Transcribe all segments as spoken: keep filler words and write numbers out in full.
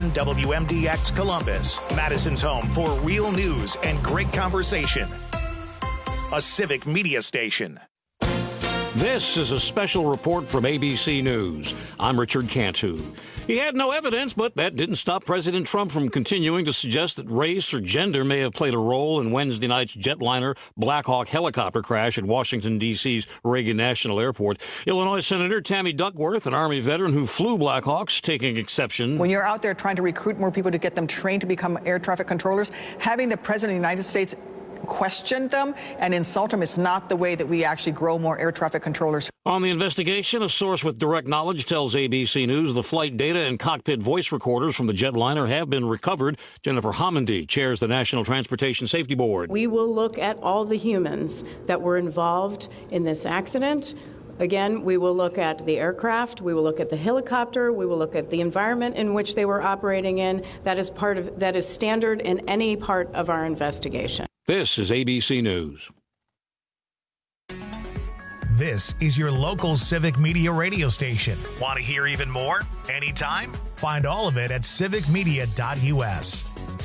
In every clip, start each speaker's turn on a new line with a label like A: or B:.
A: seven W M D X Columbus, Madison's home for real news and great conversation. A civic media station.
B: This is a special report from A B C News. I'm Richard Cantu. He had no evidence, but that didn't stop President Trump from continuing to suggest that race or gender may have played a role in Wednesday night's jetliner Black Hawk helicopter crash at Washington, D C's Reagan National Airport. Illinois Senator Tammy Duckworth, an Army veteran who flew Black Hawks, taking exception.
C: When you're out there trying to recruit more people to get them trained to become air traffic controllers, having the President of the United States question them and insult them is not the way that we actually grow more air traffic controllers.
B: On the investigation, a source with direct knowledge tells A B C News the flight data and cockpit voice recorders from the jetliner have been recovered. Jennifer Homendy chairs the National Transportation Safety Board.
D: We will look at all the humans that were involved in this accident. Again, we will look at the aircraft, we will look at the helicopter, we will look at the environment in which they were operating in. That is part of that is standard in any part of our investigation.
B: This is A B C News.
A: This is your local civic media radio station. Want to hear even more? Anytime? Find all of it at civic media dot U S.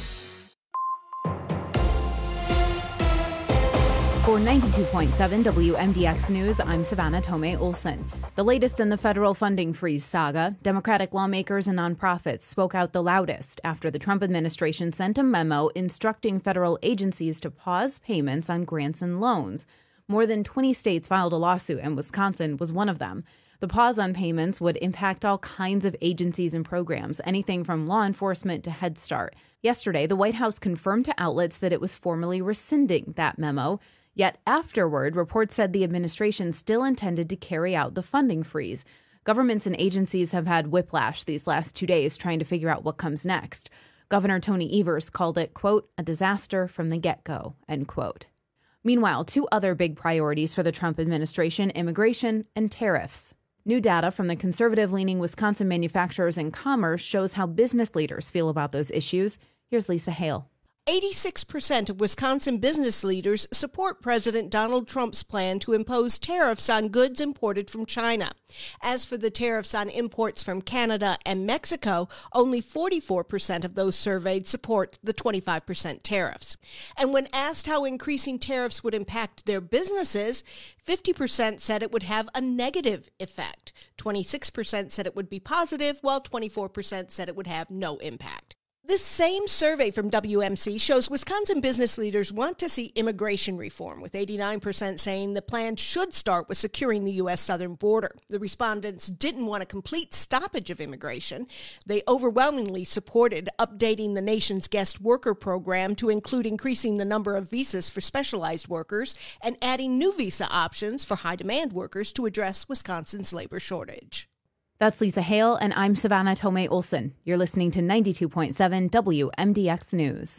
E: For ninety-two point seven W M D X News, I'm Savannah Tomei Olson. The latest in the federal funding freeze saga, Democratic lawmakers and nonprofits spoke out the loudest after the Trump administration sent a memo instructing federal agencies to pause payments on grants and loans. More than twenty states filed a lawsuit, and Wisconsin was one of them. The pause on payments would impact all kinds of agencies and programs, anything from law enforcement to Head Start. Yesterday, the White House confirmed to outlets that it was formally rescinding that memo. Yet afterward, reports said the administration still intended to carry out the funding freeze. Governments and agencies have had whiplash these last two days trying to figure out what comes next. Governor Tony Evers called it, quote, a disaster from the get-go, end quote. Meanwhile, two other big priorities for the Trump administration, immigration and tariffs. New data from the conservative-leaning Wisconsin Manufacturers and Commerce shows how business leaders feel about those issues. Here's Lisa Hale.
F: eighty-six percent of Wisconsin business leaders support President Donald Trump's plan to impose tariffs on goods imported from China. As for the tariffs on imports from Canada and Mexico, only forty-four percent of those surveyed support the twenty-five percent tariffs. And when asked how increasing tariffs would impact their businesses, fifty percent said it would have a negative effect. twenty-six percent said it would be positive, while twenty-four percent said it would have no impact. This same survey from W M C shows Wisconsin business leaders want to see immigration reform, with eighty-nine percent saying the plan should start with securing the U S southern border. The respondents didn't want a complete stoppage of immigration. They overwhelmingly supported updating the nation's guest worker program to include increasing the number of visas for specialized workers and adding new visa options for high-demand workers to address Wisconsin's labor shortage.
E: That's Lisa Hale, and I'm Savannah Tomei Olson. You're listening to ninety-two point seven W M D X News.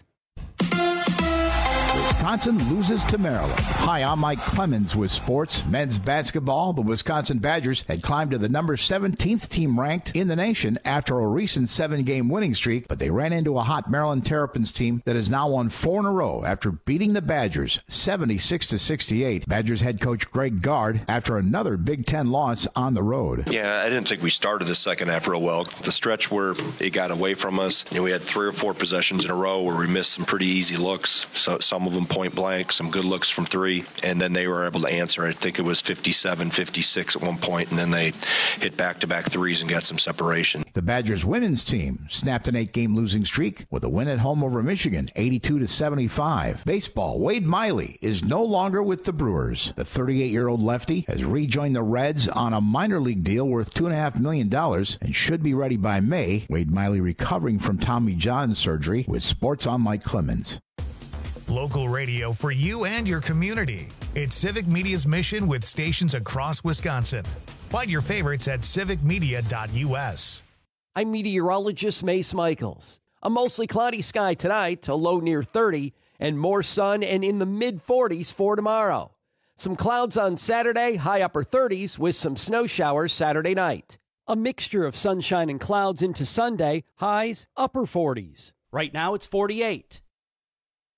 G: Wisconsin loses to Maryland. Hi, I'm Mike Clemens with sports. Men's basketball, the Wisconsin Badgers had climbed to the number seventeenth team ranked in the nation after a recent seven-game winning streak, but they ran into a hot Maryland Terrapins team that has now won four in a row after beating the Badgers seventy-six to sixty-eight. Badgers head coach Greg Gard after another Big Ten loss on the road.
H: Yeah, I didn't think we started the second half real well. The stretch where it got away from us, you know, we had three or four possessions in a row where we missed some pretty easy looks, so some of them point blank, some good looks from three, and then they were able to answer. I think it was fifty-seven fifty-six at one point, and then they hit back-to-back threes and got some separation.
G: The Badgers women's team snapped an eight-game losing streak with a win at home over Michigan, eighty-two to seventy-five. Baseball, Wade Miley is no longer with the Brewers. The thirty-eight-year-old lefty has rejoined the Reds on a minor league deal worth two point five million dollars and should be ready by May. Wade Miley recovering from Tommy John surgery. With sports, I'm Mike Clemens.
A: Local radio for you and your community. It's Civic Media's mission with stations across Wisconsin. Find your favorites at civic media dot U S.
I: I'm meteorologist Mace Michaels. A mostly cloudy sky tonight, a low near thirty, and more sun and in the mid forties for tomorrow. Some clouds on Saturday, high upper thirties, with some snow showers Saturday night. A mixture of sunshine and clouds into Sunday, highs upper forties. Right now it's forty-eight.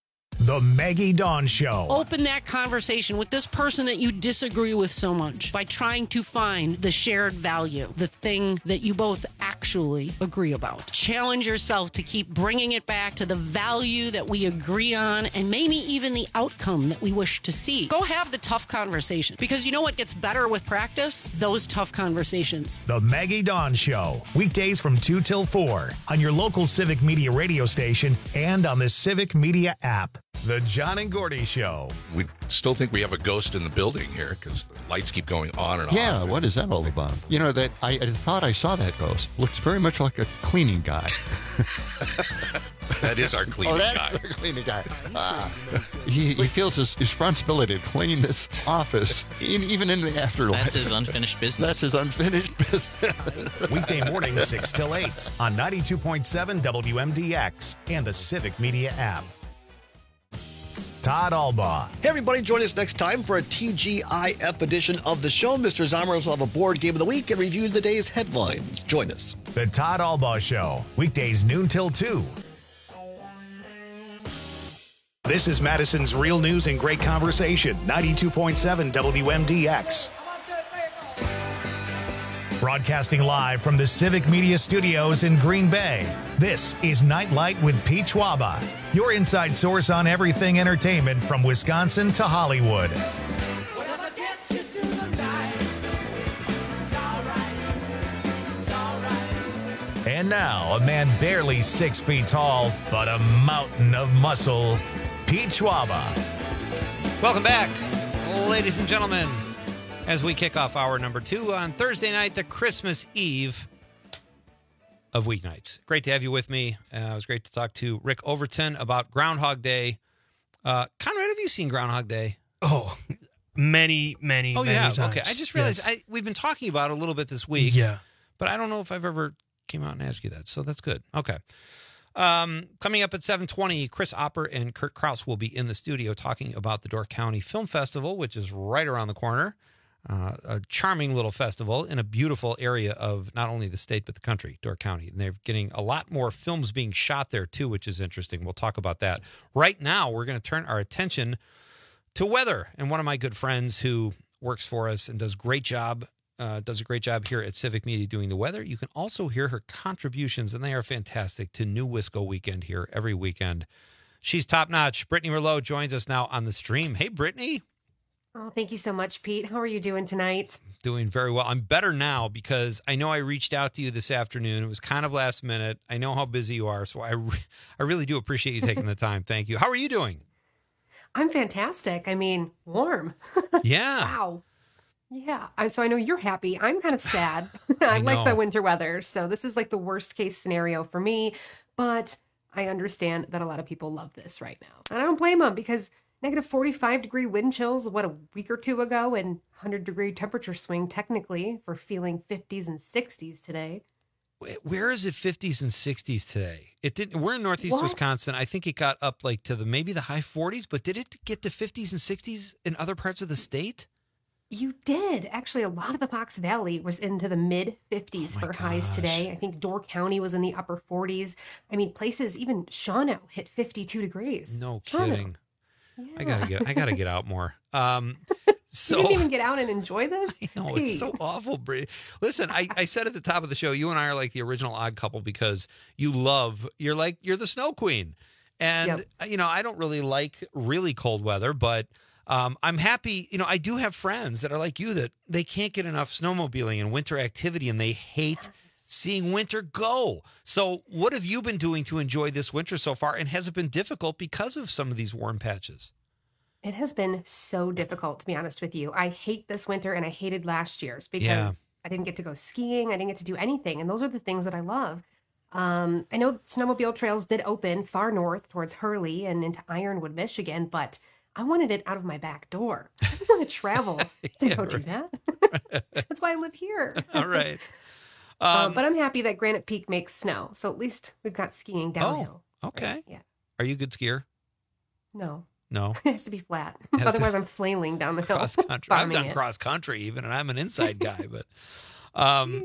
A: The Maggie Dawn Show.
J: Open that conversation with this person that you disagree with so much by trying to find the shared value, the thing that you both actually agree about. Challenge yourself to keep bringing it back to the value that we agree on and maybe even the outcome that we wish to see. Go have the tough conversation, because you know what gets better with practice? Those tough conversations.
A: The Maggie Dawn Show. Weekdays from two till four on your local Civic Media radio station and on the Civic Media app. The John and Gordy Show.
K: We still think we have a ghost in the building here because the lights keep going on and
L: yeah,
K: off.
L: Yeah, what is that all about? You know, that I, I thought I saw that ghost. Looks very much like a cleaning guy.
K: That is our cleaning
L: oh, that's
K: guy.
L: our cleaning guy. Ah, he, he feels his responsibility to clean this office, in, even in the afterlife.
M: That's his unfinished business.
L: That's his unfinished business.
A: Weekday mornings, six till eight on ninety-two point seven W M D X and the Civic Media app. Todd Albaugh.
N: Hey, everybody, join us next time for a T G I F edition of the show. Mister Zomers will have a board game of the week and review the day's headlines. Join us.
A: The Todd Albaugh Show, weekdays noon till two. This is Madison's Real News and Great Conversation, ninety-two point seven W M D X. Broadcasting live from the Civic Media Studios in Green Bay, this is Nightlight with Pete Schwaba, your inside source on everything entertainment from Wisconsin to Hollywood. And now, a man barely six feet tall, but a mountain of muscle, Pete Schwaba.
O: Welcome back, ladies and gentlemen, as we kick off hour number two on Thursday night, the Christmas Eve of weeknights. Great to have you with me. Uh, it was great to talk to Rick Overton about Groundhog Day. Uh, Conrad, have you seen Groundhog Day?
P: Oh, many, many,
O: oh,
P: many
O: yeah.
P: times.
O: Okay, I just realized
P: yes.
O: I, we've been talking about it a little bit this week.
P: Yeah.
O: But I don't know if I've ever came out and asked you that, so that's good. Okay. Um, coming up at seven twenty, Chris Opper and Kurt Kraus will be in the studio talking about the Door County Film Festival, which is right around the corner. Uh, a charming little festival in a beautiful area of not only the state, but the country, Door County. And they're getting a lot more films being shot there, too, which is interesting. We'll talk about that. Right now, we're going to turn our attention to weather. And one of my good friends who works for us and does great job, uh, does a great job here at Civic Media doing the weather. You can also hear her contributions, and they are fantastic, to New Wisco Weekend here every weekend. She's top-notch. Brittany Merlot joins us now on the stream. Hey, Brittany.
Q: Oh, thank you so much, Pete. How are you doing tonight?
O: Doing very well. I'm better now because I know I reached out to you this afternoon. It was kind of last minute. I know how busy you are, so I, re- I really do appreciate you taking the time. Thank you. How are you doing?
Q: I'm fantastic. I mean, warm.
O: Yeah.
Q: Wow. Yeah. I, so I know you're happy. I'm kind of sad. I, I like the winter weather. So this is like the worst case scenario for me. But I understand that a lot of people love this right now. And I don't blame them because negative forty-five degree wind chills, what, a week or two ago, and one hundred degree temperature swing technically for feeling fifties and sixties today.
O: Where is it fifties and sixties today? It didn't. We're in Northeast
Q: what?
O: Wisconsin. I think it got up like to the maybe the high forties, but did it get to fifties and sixties in other parts of the state?
Q: You did. Actually, a lot of the Fox Valley was into the mid fifties
O: oh
Q: for
O: gosh.
Q: highs today. I think Door County was in the upper forties. I mean, places, even Shawano hit fifty-two degrees.
O: No
Q: Shawano.
O: kidding.
Q: Yeah.
O: I gotta get. I gotta get out more. Um, so
Q: you didn't even get out and enjoy this.
O: I know it's so awful, Brie. Listen, I, I said at the top of the show, you and I are like the original odd couple because you love. You're like you're the snow queen, and yep. you know I don't really like really cold weather, but. Um, I'm happy, you know, I do have friends that are like you that they can't get enough snowmobiling and winter activity and they hate yes. seeing winter go. So what have you been doing to enjoy this winter so far? And has it been difficult because of some of these warm patches?
Q: It has been so difficult, to be honest with you. I hate this winter and I hated last year's because
O: yeah.
Q: I didn't get to go skiing. I didn't get to do anything. And those are the things that I love. Um, I know snowmobile trails did open far north towards Hurley and into Ironwood, Michigan, but I wanted it out of my back door. I didn't want to travel to
O: yeah,
Q: go
O: right.
Q: do that. That's why I live here.
O: All right.
Q: Um,
O: Um,
Q: uh, but I'm happy that Granite Peak makes snow. So at least we've got skiing downhill.
O: Oh, okay.
Q: Right? Yeah.
O: Are you a good skier?
Q: No.
O: No.
Q: It has to be flat.
O: Has
Q: Otherwise,
O: to...
Q: I'm flailing down the hill.
O: Cross country. I've done
Q: it.
O: cross country even, and I'm an inside guy. But um,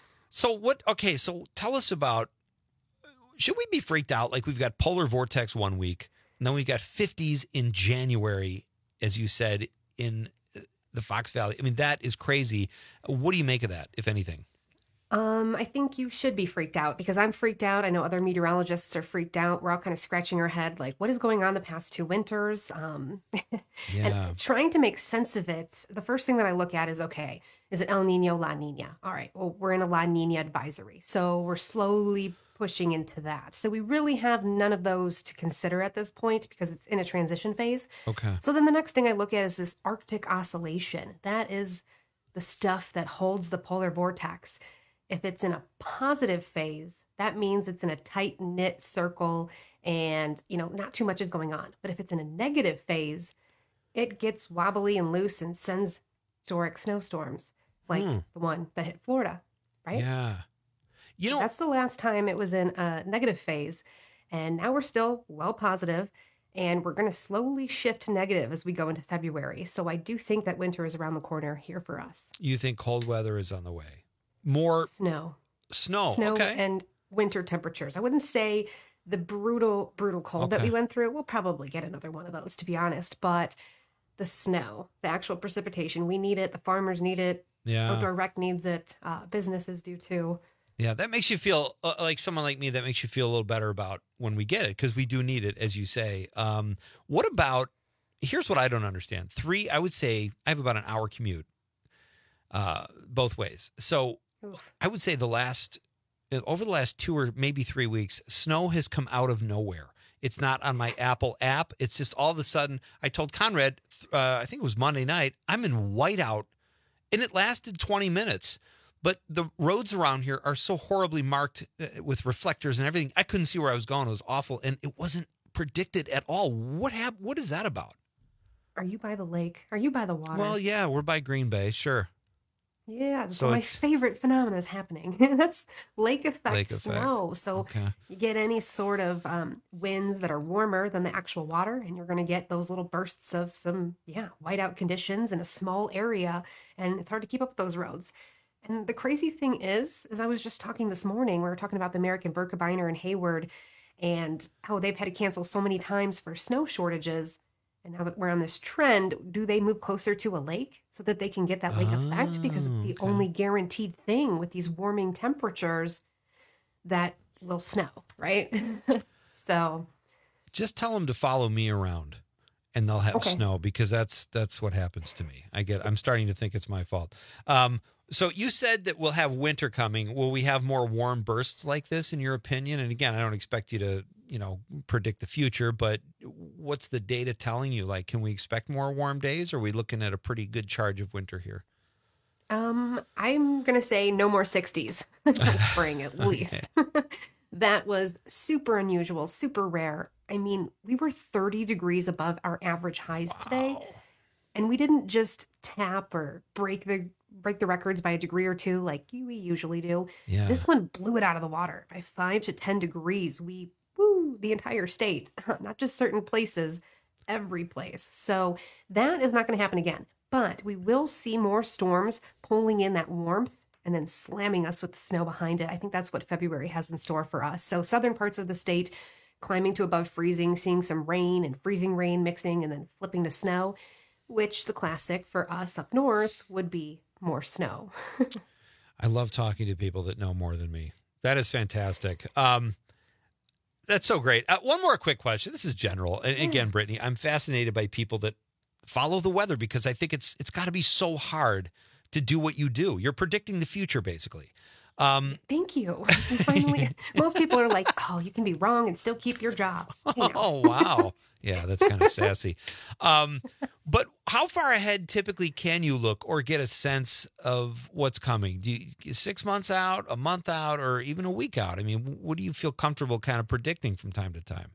O: so what? Okay, so tell us about. Should we be freaked out? Like we've got polar vortex one week. And then we got fifties in January, as you said, in the Fox Valley. I mean, that is crazy. What do you make of that, if anything?
Q: Um, I think you should be freaked out because I'm freaked out. I know other meteorologists are freaked out. We're all kind of scratching our head, like, what is going on the past two winters? Um,
O: Yeah.
Q: and trying to make sense of it. The first thing that I look at is, okay, is it El Nino, La Nina? All right, well, we're in a La Nina advisory. So we're slowly pushing into that. So we really have none of those to consider at this point because it's in a transition phase.
O: Okay.
Q: So then the next thing I look at is this Arctic oscillation. That is the stuff that holds the polar vortex. If it's in a positive phase, that means it's in a tight knit circle and, you know, not too much is going on. But if it's in a negative phase, it gets wobbly and loose and sends historic snowstorms like
O: Hmm.
Q: the one that hit Florida, right?
O: Yeah. You know,
Q: that's the last time it was in a negative phase. And now we're still well positive, and we're going to slowly shift to negative as we go into February. So I do think that winter is around the corner here for us.
O: You think cold weather is on the way? More
Q: Snow.
O: Snow.
Q: Snow
O: Okay.
Q: and winter temperatures. I wouldn't say the brutal, brutal cold that
O: Okay.
Q: we went through. We'll probably get another one of those, to be honest. But the snow, the actual precipitation, we need it. The farmers need it.
O: Yeah.
Q: Outdoor rec needs it. Uh, businesses do too.
O: Yeah, that makes you feel uh, like someone like me. That makes you feel a little better about when we get it because we do need it, as you say. Um, what about? Here's what I don't understand. Three, I would say I have about an hour commute, uh, both ways. So
Q: Oof.
O: I would say the last over the last two or maybe three weeks, snow has come out of nowhere. It's not on my Apple app. It's just all of a sudden. I told Conrad, uh, I think it was Monday night, I'm in whiteout, and it lasted twenty minutes. But the roads around here are so horribly marked uh, with reflectors and everything. I couldn't see where I was going. It was awful, and it wasn't predicted at all. What hap- What is that about?
Q: Are you by the lake? Are you by the water?
O: Well, yeah, we're by Green Bay, sure.
Q: Yeah,
O: So
Q: so my
O: it's-
Q: favorite phenomenon is happening. That's lake effect
O: Lake effect.
Q: snow. So
O: Okay.
Q: you get any sort of um, winds that are warmer than the actual water, and you're going to get those little bursts of some, yeah, whiteout conditions in a small area, and it's hard to keep up with those roads. And the crazy thing is, as I was just talking this morning, we were talking about the American Birkebeiner and Hayward and how they've had to cancel so many times for snow shortages. And now that we're on this trend, do they move closer to a lake so that they can get that lake effect? Because it's the only guaranteed thing with these warming temperatures that will snow, right? So
O: Just tell them to follow me around, and they'll have
Q: Okay.
O: snow because that's that's what happens to me. I get. I'm starting to think it's my fault. Um, so you said that we'll have winter coming. Will we have more warm bursts like this, in your opinion? And again, I don't expect you to, you know, predict the future, but what's the data telling you? Like, can we expect more warm days? Or are we looking at a pretty good charge of winter here?
Q: Um, I'm going to say no more sixties until spring at least. That was super unusual, super rare. I mean, we were thirty degrees above our average highs today. And we didn't just tap or break the break the records by a degree or two like we usually do.
O: Yeah.
Q: This one blew it out of the water by five to ten degrees. We woo the entire state, not just certain places, every place. So that is not going to happen again. But we will see more storms pulling in that warmth and then slamming us with the snow behind it. I think that's what February has in store for us. So southern parts of the state climbing to above freezing, seeing some rain and freezing rain mixing and then flipping to snow, which the classic for us up north would be more snow.
O: I love talking to people that know more than me. That is fantastic. Um, that's so great. Uh, one more quick question. This is general. And again, Brittany, I'm fascinated by people that follow the weather because I think it's it's got to be so hard to do what you do. You're predicting the future, basically. Um,
Q: Thank you. Finally, most people are like, oh, you can be wrong and still keep your job. You know.
O: Oh, wow. Yeah, that's kind of sassy. Um, but how far ahead typically can you look or get a sense of what's coming? Do you, six months out, a month out, or even a week out? I mean, what do you feel comfortable kind of predicting from time to time?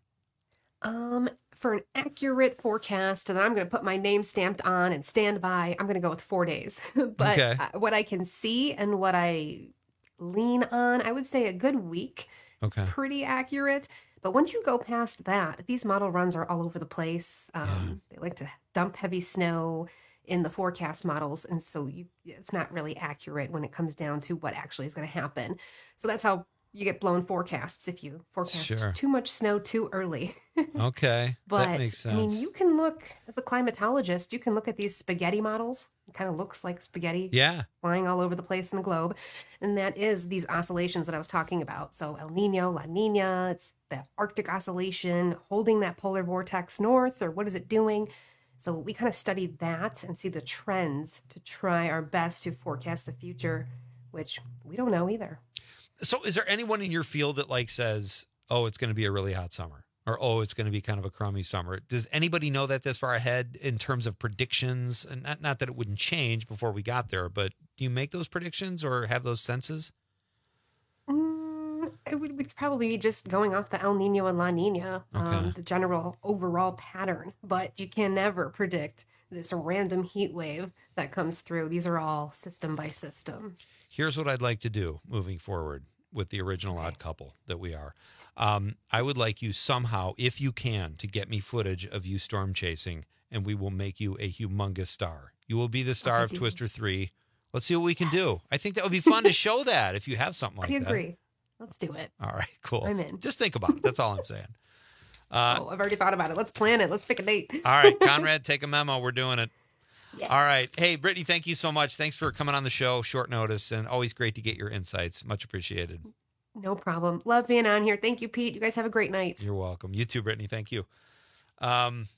Q: Um, for an accurate forecast that I'm going to put my name stamped on and stand by, I'm going to go with four days. But
O: Okay.
Q: uh, what I can see and what I lean on, I would say a good week.
O: Okay.
Q: It's pretty accurate. But once you go past that, these model runs are all over the place. Um, They like to dump heavy snow in the forecast models. And so you, it's not really accurate when it comes down to what actually is going to happen. So that's how you get blown forecasts if you forecast
O: Sure.
Q: too much snow too early.
O: Okay,
Q: But
O: that makes sense.
Q: I mean, you can look as the climatologist. You can look at these spaghetti models. It kind of looks like spaghetti,
O: Yeah.
Q: flying all over the place in the globe, and that is these oscillations that I was talking about. So El Nino, La Nina. It's the Arctic oscillation holding that polar vortex north, or what is it doing? So we kind of study that and see the trends to try our best to forecast the future, which we don't know either.
O: So is there anyone in your field that like says, oh, it's going to be a really hot summer, or, oh, it's going to be kind of a crummy summer? Does anybody know that this far ahead in terms of predictions? And not, not that it wouldn't change before we got there, but do you make those predictions or have those senses?
Q: Mm, it would we'd probably be just going off the El Nino and La Nina, um,
O: Okay.
Q: the general overall pattern, but you can never predict this random heat wave that comes through. These are all system by system.
O: Here's what I'd like to do moving forward with the original Odd Couple that we are. Um, I would like you somehow, if you can, to get me footage of you storm chasing, and we will make you a humongous star. You will be the star of Twister three. Let's see what we can do. I think that would be fun to show that if you have something like
Q: I
O: that.
Q: agree. Let's do it.
O: All right, cool.
Q: I'm in.
O: Just think about it. That's all I'm saying. Uh,
Q: oh, I've already thought about it. Let's plan it. Let's pick a date.
O: all right, Conrad, take a memo. We're doing it.
Q: Yeah.
O: All right. Hey, Brittany, thank you so much. Thanks for coming on the show, short notice, and always great to get your insights. Much appreciated.
Q: No problem. Love being on here. Thank you, Pete. You guys have a great night.
O: You're welcome. You too, Brittany. Thank you. Um,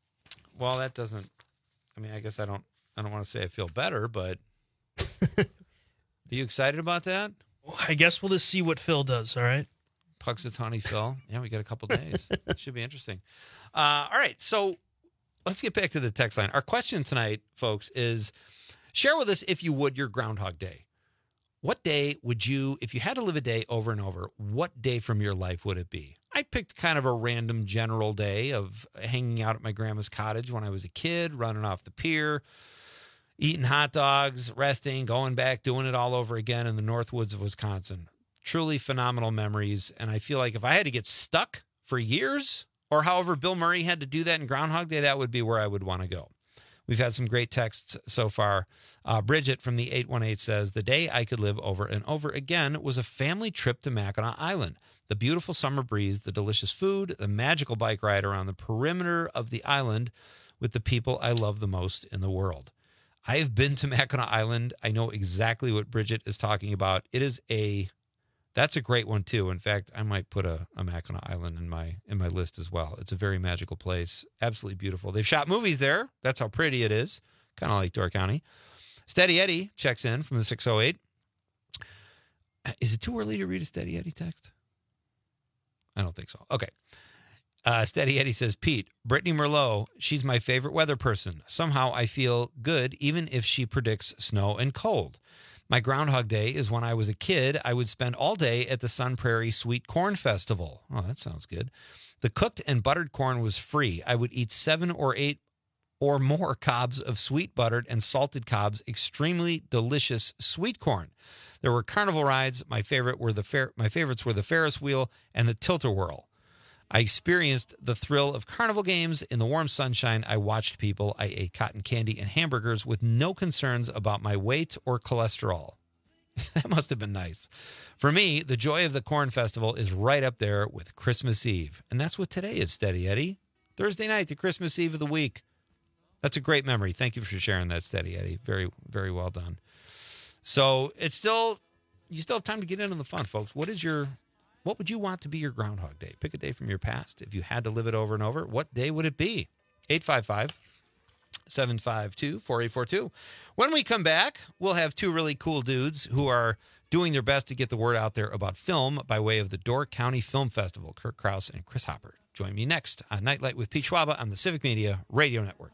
O: well, that doesn't, I mean, I guess I don't, I don't want to say I feel better, but are you excited about that?
P: I guess we'll just see what Phil does, all right?
O: Puxatawny Phil. Yeah, we got a couple days. Should be interesting. Uh, all right. So let's get back to the text line. Our question tonight, folks, is share with us, if you would, your Groundhog Day. What day would you, if you had to live a day over and over, what day from your life would it be? I picked kind of a random general day of hanging out at my grandma's cottage when I was a kid, running off the pier, eating hot dogs, resting, going back, doing it all over again in the North Woods of Wisconsin. Truly phenomenal memories. And I feel like if I had to get stuck for years, or however Bill Murray had to do that in Groundhog Day, that would be where I would want to go. We've had some great texts so far. Uh, Bridget from the eight one eight says, the day I could live over and over again was a family trip to Mackinac Island. The beautiful summer breeze, the delicious food, the magical bike ride around the perimeter of the island with the people I love the most in the world. I have been to Mackinac Island. I know exactly what Bridget is talking about. It is a, that's a great one too. In fact, I might put a, a Mackinac Island in my in my list as well. It's a very magical place. Absolutely beautiful. They've shot movies there. That's how pretty it is. Kind of like Door County. Steady Eddie checks in from the six oh eight. Is it too early to read a Steady Eddie text? I don't think so. Okay. Uh, Steady Eddie says, Pete, Brittany Merlot, she's my favorite weather person. Somehow I feel good even if she predicts snow and cold. My Groundhog Day is when I was a kid, I would spend all day at the Sun Prairie Sweet Corn Festival. Oh, that sounds good. The cooked and buttered corn was free. I would eat seven or eight or more cobs of sweet buttered and salted cobs, extremely delicious sweet corn. There were carnival rides. My favorite were the fer- my favorites were the Ferris wheel and the tilt-a-whirl. I experienced the thrill of carnival games. In the warm sunshine, I watched people. I ate cotton candy and hamburgers with no concerns about my weight or cholesterol. That must have been nice. For me, the joy of the Corn Festival is right up there with Christmas Eve. And that's what today is, Steady Eddie. Thursday night, the Christmas Eve of the week. That's a great memory. Thank you for sharing that, Steady Eddie. Very, very well done. So it's still, you still have time to get into the fun, folks. What is your... What would you want to be your Groundhog Day? Pick a day from your past. If you had to live it over and over, what day would it be? eight five five, seven five two, four eight four two. When we come back, we'll have two really cool dudes who are doing their best to get the word out there about film by way of the Door County Film Festival. Kirk Krause and Chris Hopper. Join me next on Nightlight with Pete Schwaba on the Civic Media Radio Network.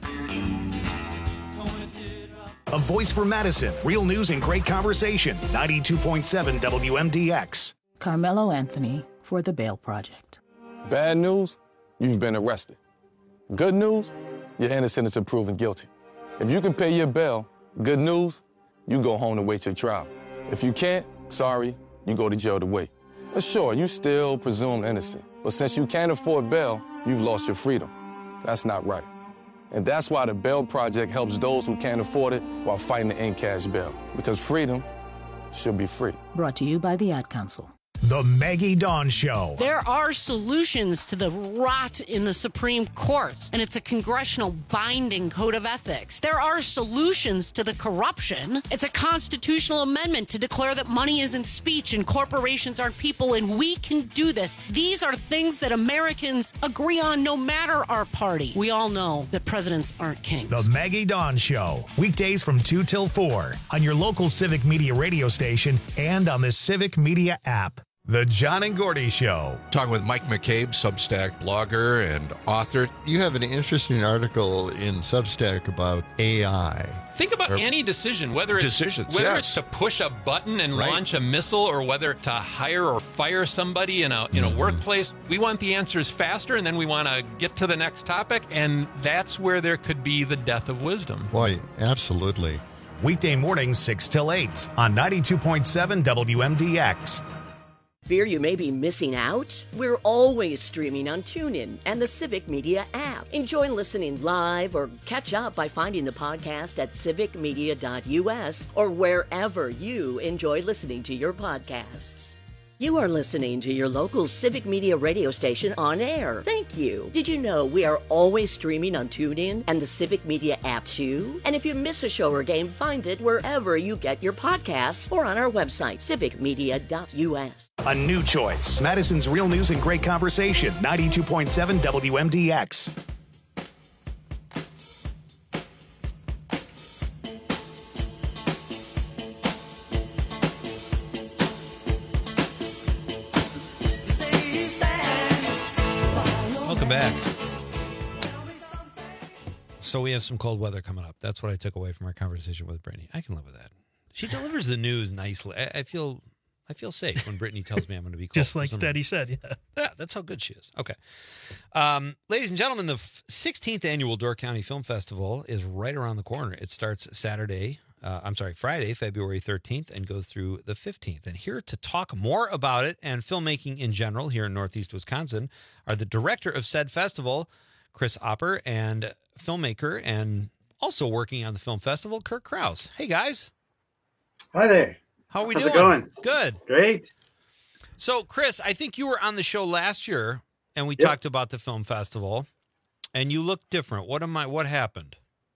A: A voice for Madison. Real news and great conversation. ninety-two point seven W M D X.
M: Carmelo Anthony for the Bail Project.
R: Bad news, you've been arrested. Good news, you're innocent until proven guilty. If you can pay your bail, good news, you go home to wait your trial. If you can't, sorry, you go to jail to wait. But sure, you still presumed innocent. But since you can't afford bail, you've lost your freedom. That's not right. And that's why the Bail Project helps those who can't afford it while fighting to end cash bail. Because freedom should be free.
M: Brought to you by the Ad Council.
A: The Maggie Dawn Show.
J: There are solutions to the rot in the Supreme Court, and it's a congressional binding code of ethics. There are solutions to the corruption. It's a constitutional amendment to declare that money isn't speech and corporations aren't people, and we can do this. These are things that Americans agree on no matter our party. We all know that presidents aren't kings.
A: The Maggie Dawn Show. Weekdays from two till four on your local Civic Media radio station and on the Civic Media app. The John and Gordy Show.
K: Talking with Mike McCabe, Substack blogger and author.
L: You have an interesting article in Substack about A I.
S: Think about or any decision, whether it's,
K: decisions,
S: whether
K: yes.
S: it's to push a button and
K: right.
S: launch a missile, or whether to hire or fire somebody in a in a mm-hmm. workplace. We want the answers faster, and then we want to get to the next topic, and that's where there could be the death of wisdom.
L: Boy, absolutely.
A: Weekday mornings, six till eight on ninety-two point seven W M D X.
T: Fear you may be missing out? We're always streaming on TuneIn and the Civic Media app. Enjoy listening live or catch up by finding the podcast at civic media dot U S or wherever you enjoy listening to your podcasts. You are listening to your local Civic Media radio station on air. Thank you. Did you know we are always streaming on TuneIn and the Civic Media app too? And if you miss a show or game, find it wherever you get your podcasts or on our website, civic media dot U S.
A: A new choice. Madison's Real News and Great Conversation, ninety-two point seven W M D X.
O: Back. So we have some cold weather coming up. That's what I took away from our conversation with Brittany. I can live with that. She delivers the news nicely. I, I feel I feel safe when Brittany tells me I'm going to be cold.
P: Just like Steady said, yeah.
O: Yeah, that's how good she is. Okay. Um, ladies and gentlemen, the sixteenth annual Door County Film Festival is right around the corner. It starts Saturday, uh, I'm sorry, Friday, February thirteenth, and goes through the fifteenth. And here to talk more about it and filmmaking in general here in Northeast Wisconsin are the director of said festival, Chris Opper, and filmmaker and also working on the film festival, Kurt Kraus. Hey, guys.
U: Hi there.
O: How are we
U: How's
O: doing?
U: it going?
O: Good.
U: Great.
O: So, Chris, I think you were on the show last year, and we
U: Yep.
O: talked about the film festival, and you look different. What am I? What happened?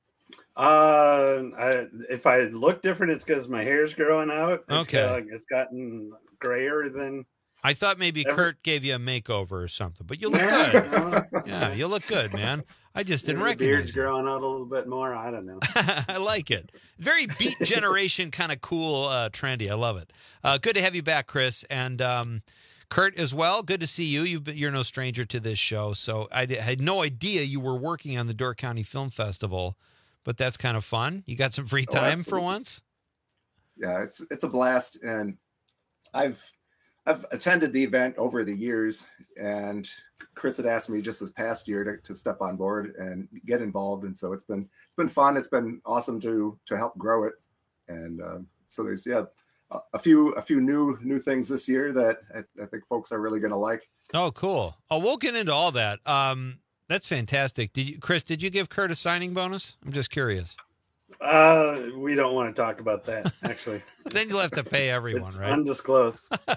U: Uh, I, if I look different, it's because my hair's growing out. It's
O: Okay.
U: got- it's gotten grayer than.
O: I thought maybe
U: Every-
O: Kurt gave you a makeover or something, but you look good. Yeah, you look good, man. I just didn't
U: Maybe the beard's
O: recognize you.
U: growing out a little bit more. I don't know.
O: I like it. Very Beat Generation kind of cool, uh, trendy. I love it. Uh, good to have you back, Chris. And um, Kurt as well. Good to see you. You've been, you're no stranger to this show. So I did, had no idea you were working on the Door County Film Festival, but that's kind of fun. You got some free
V: Oh,
O: time for
V: absolutely.
O: once?
V: Yeah, it's it's a blast, and I've I've attended the event over the years, and Chris had asked me just this past year to, to step on board and get involved, and so it's been it's been fun. It's been awesome to to help grow it, and um, so there's yeah a, a few a few new new things this year that I, I think folks are really going to like.
O: Oh, cool. Oh, we'll get into all that. Um, that's fantastic. Did you, Chris? Did you give Kurt a signing bonus? I'm just curious.
U: Uh, we don't want to talk about that, actually.
O: Then you'll have to pay everyone,
U: It's
O: right?
U: undisclosed.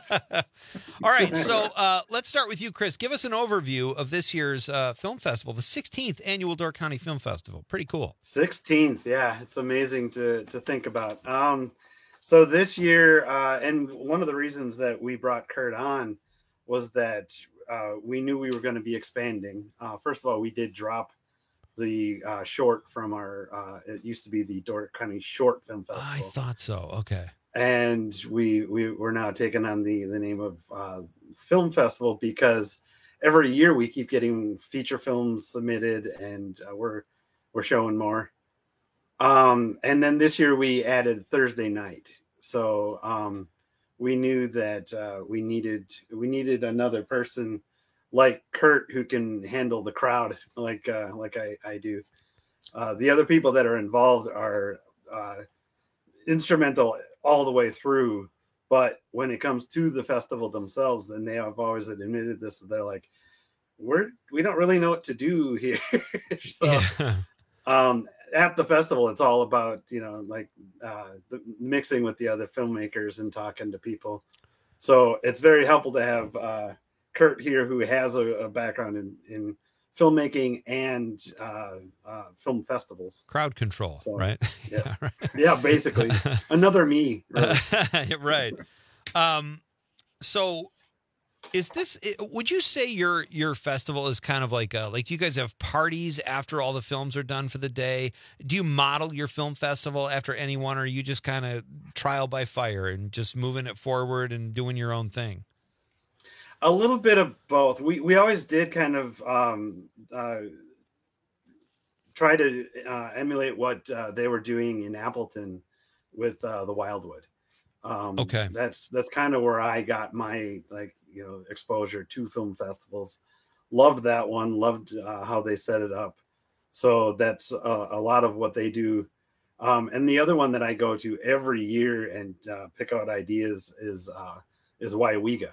O: All right, so uh, let's start with you, Chris. Give us an overview of this year's uh, film festival, the sixteenth annual Door County Film Festival. Pretty cool.
U: sixteenth, yeah, it's amazing to to think about. Um, so this year, uh, and one of the reasons that we brought Kurt on was that uh, we knew we were going to be expanding. Uh, first of all, we did drop the uh, short from our. Uh, it used to be the Door County Short Film Festival.
O: I thought so. Okay.
U: And we we we're now taking on the the name of uh, Film Festival because every year we keep getting feature films submitted, and uh, we're we're showing more. Um, and then this year we added Thursday night, so um, we knew that uh, we needed we needed another person like Kurt who can handle the crowd like uh, like I I do. Uh, the other people that are involved are uh, instrumental all the way through, but when it comes to the festival themselves, then they have always admitted this. They're like, we're we don't really know what to do here. So
O: Yeah.
U: um, at the festival, it's all about you know like uh, the, mixing with the other filmmakers and talking to people. So it's very helpful to have uh, Kurt here, who has a, a background in, in filmmaking and uh, uh, film festivals.
O: Crowd control,
U: so,
O: right?
U: Yes.
O: Yeah, right.
U: Yeah, basically. Another me. Really.
O: Right. Um, so is this, would you say your your festival is kind of like, a, like do you guys have parties after all the films are done for the day? Do you model your film festival after anyone, or are you just kind of trial by fire and just moving it forward and doing your own thing?
U: A little bit of both. We we always did kind of um, uh, try to uh, emulate what uh, they were doing in Appleton with uh, the Wildwood. Um,
O: okay,
U: that's that's kind of where I got my like you know exposure to film festivals. Loved that one. Loved uh, how they set it up. So that's uh, a lot of what they do. Um, and the other one that I go to every year and uh, pick out ideas is uh, is Waiwiga.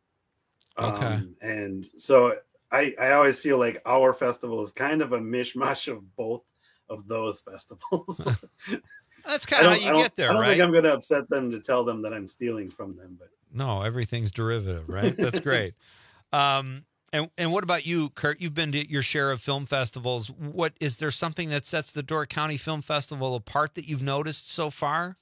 O: Okay.
U: Um, and so I, I always feel like our festival is kind of a mishmash of both of those festivals.
O: That's kind of how you get there,
U: I don't
O: right?
U: think I'm going to upset them to tell them that I'm stealing from them, but
O: no, everything's derivative, right? That's great. um, and and what about you, Kurt? You've been to your share of film festivals. What is there something that sets the Door County Film Festival apart that you've noticed so far?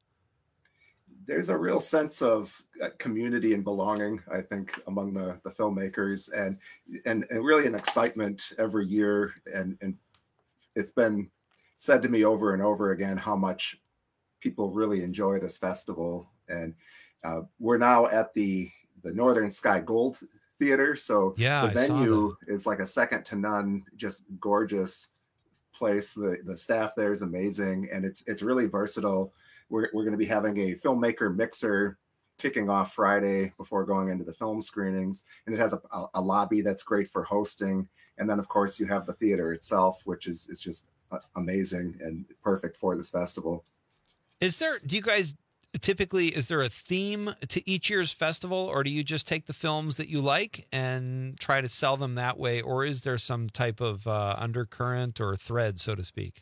V: There's a real sense of community and belonging, I think, among the, the filmmakers, and, and and really an excitement every year. And, and it's been said to me over and over again how much people really enjoy this festival. And uh, we're now at the, the Northern Sky Gold Theater. So
O: yeah,
V: the venue is like a second to none, just gorgeous place. The, the staff there is amazing, and it's it's really versatile. We're, we're going to be having a filmmaker mixer kicking off Friday before going into the film screenings. And it has a, a, a lobby that's great for hosting. And then, of course, you have the theater itself, which is, is just amazing and perfect for this festival.
O: Is there, do you guys typically, is there a theme to each year's festival, or do you just take the films that you like and try to sell them that way? Or is there some type of uh, undercurrent or thread, so to speak?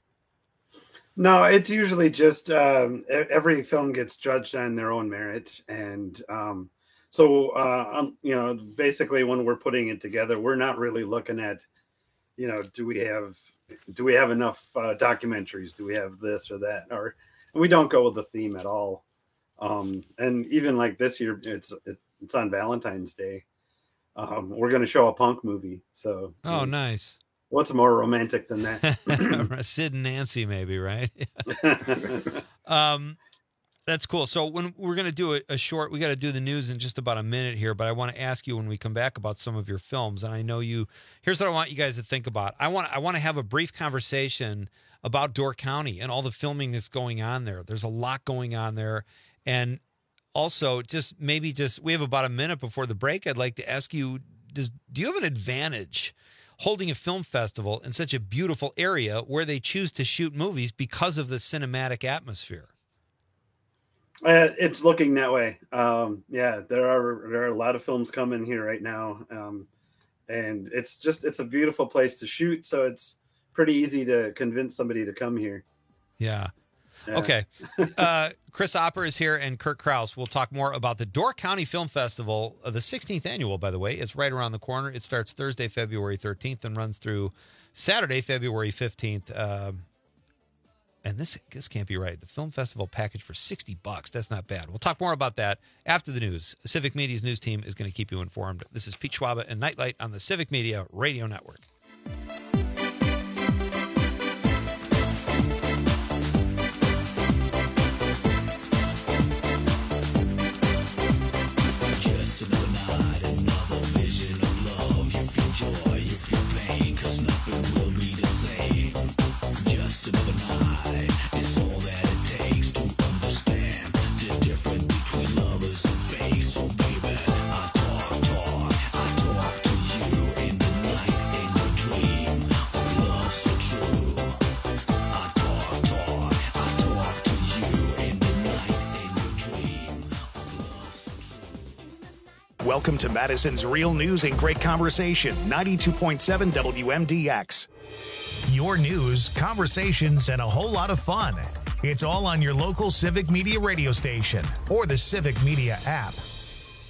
U: No, it's usually just um, every film gets judged on their own merit. And um, so, uh, um, you know, basically when we're putting it together, we're not really looking at, you know, do we have, do we have enough uh, documentaries? Do we have this or that? Or we don't go with the theme at all. Um, and even like this year, it's, it's on Valentine's Day. Um, we're going to show a punk movie. So,
O: oh, nice.
U: What's more romantic than that?
O: Sid and Nancy, maybe, right? um, that's cool. So when we're going to do a, a short, we got to do the news in just about a minute here, but I want to ask you when we come back about some of your films. And I know you, here's what I want you guys to think about. I want, I want to have a brief conversation about Door County and all the filming that's going on there. There's a lot going on there. And also just maybe just, we have about a minute before the break. I'd like to ask you, does, do you have an advantage holding a film festival in such a beautiful area where they choose to shoot movies because of the cinematic atmosphere?
U: Uh, it's looking that way. Um, yeah, there are there are a lot of films coming here right now, um, and it's just it's a beautiful place to shoot. So it's pretty easy to convince somebody to come here.
O: Yeah.
U: Yeah.
O: Okay. Uh, Chris Opper is here, and Kurt Kraus will talk more about the Door County Film Festival, uh, the sixteenth annual, by the way. It's right around the corner. It starts Thursday, February thirteenth, and runs through Saturday, February fifteenth. Um, and this this can't be right. The film festival package for sixty bucks. That's not bad. We'll talk more about that after the news. Civic Media's news team is going to keep you informed. This is Pete Schwaba and Nightlight on the Civic Media Radio Network.
A: Welcome to Madison's Real News and Great Conversation, ninety-two point seven W M D X. Your news, conversations, and a whole lot of fun. It's all on your local Civic Media radio station or the Civic Media app.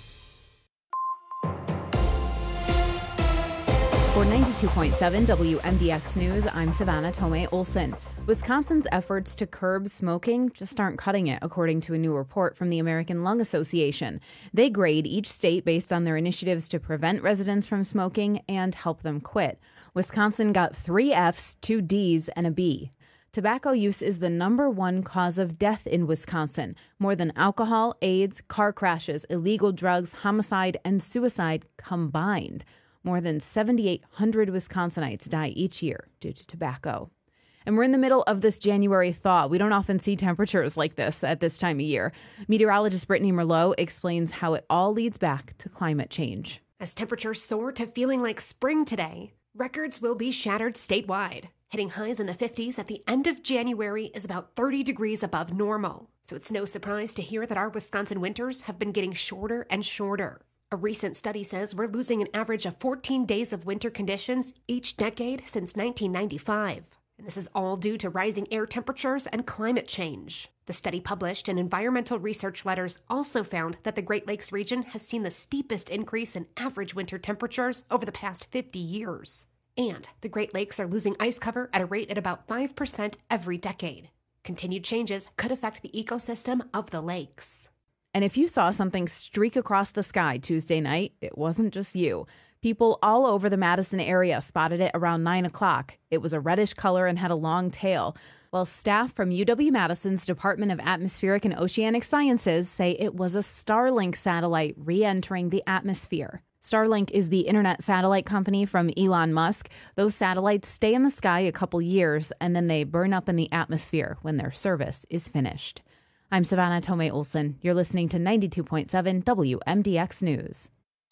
E: For ninety-two point seven W M D X News, I'm Savannah Tomei Olson. Wisconsin's efforts to curb smoking just aren't cutting it, according to a new report from the American Lung Association. They grade each state based on their initiatives to prevent residents from smoking and help them quit. Wisconsin got three F's, two D's, and a B. Tobacco use is the number one cause of death in Wisconsin, more than alcohol, AIDS, car crashes, illegal drugs, homicide, and suicide combined. More than seven thousand eight hundred Wisconsinites die each year due to tobacco. And we're in the middle of this January thaw. We don't often see temperatures like this at this time of year. Meteorologist Brittany Merlot explains how it all leads back to climate change.
C: As temperatures soar to feeling like spring today, records will be shattered statewide. Hitting highs in the fifties at the end of January is about thirty degrees above normal. So it's no surprise to hear that our Wisconsin winters have been getting shorter and shorter. A recent study says we're losing an average of fourteen days of winter conditions each decade since nineteen ninety-five. And this is all due to rising air temperatures and climate change. The study published in Environmental Research Letters also found that the Great Lakes region has seen the steepest increase in average winter temperatures over the past fifty years. And the Great Lakes are losing ice cover at a rate at about five percent every decade. Continued changes could affect the ecosystem of the lakes.
E: And if you saw something streak across the sky Tuesday night, it wasn't just you. People all over the Madison area spotted it around nine o'clock. It was a reddish color and had a long tail. While staff from U W-Madison's Department of Atmospheric and Oceanic Sciences say it was a Starlink satellite re-entering the atmosphere. Starlink is the internet satellite company from Elon Musk. Those satellites stay in the sky a couple years, and then they burn up in the atmosphere when their service is finished. I'm Savannah Tomei Olson. You're listening to ninety-two point seven W M D X News.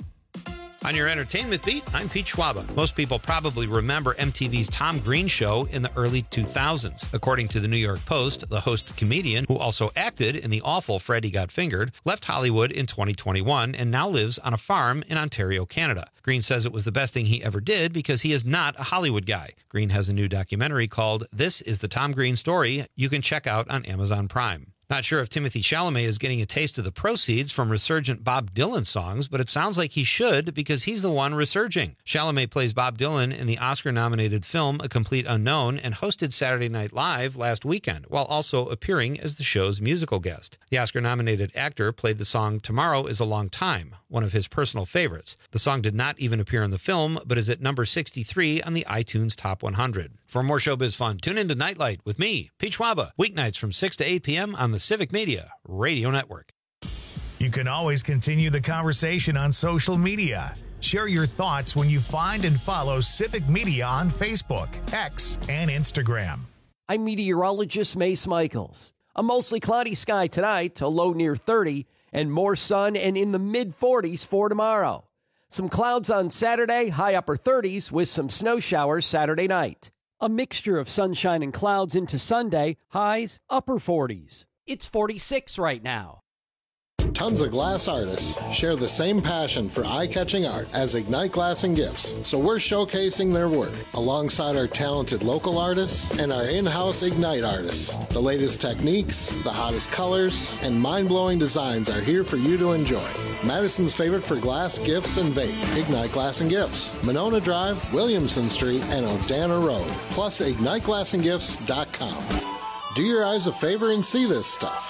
O: On your entertainment beat, I'm Pete Schwaba. Most people probably remember M T V's Tom Green show in the early two thousands. According to the New York Post, the host comedian, who also acted in the awful Freddy Got Fingered, left Hollywood in twenty twenty-one and now lives on a farm in Ontario, Canada. Green says it was the best thing he ever did because he is not a Hollywood guy. Green has a new documentary called This is the Tom Green Story you can check out on Amazon Prime. Not sure if Timothée Chalamet is getting a taste of the proceeds from resurgent Bob Dylan songs, but it sounds like he should because he's the one resurging. Chalamet plays Bob Dylan in the Oscar-nominated film A Complete Unknown and hosted Saturday Night Live last weekend, while also appearing as the show's musical guest. The Oscar-nominated actor played the song Tomorrow is a Long Time, one of his personal favorites. The song did not even appear in the film, but is at number sixty-three on the iTunes Top one hundred. For more showbiz fun, tune in to Nightlight with me, Pete Schwaba, weeknights from six to eight p.m. on the Civic Media Radio Network.
A: You can always continue the conversation on social media. Share your thoughts when you find and follow Civic Media on Facebook, X, and Instagram.
I: I'm meteorologist Mace Michaels. A mostly cloudy sky tonight to low near thirty and more sun and in the mid forties for tomorrow. Some clouds on Saturday, high upper thirties with some snow showers Saturday night. A mixture of sunshine and clouds into Sunday, highs upper forties. It's forty-six right now.
D: Tons of glass artists share the same passion for eye-catching art as Ignite Glass and Gifts, so we're showcasing their work alongside our talented local artists and our in-house Ignite artists. The latest techniques, the hottest colors, and mind-blowing designs are here for you to enjoy. Madison's favorite for glass, gifts, and vape, Ignite Glass and Gifts, Monona Drive, Williamson Street, and O'Dana Road, plus ignite glass and gifts dot com. Do your eyes a favor and see this stuff.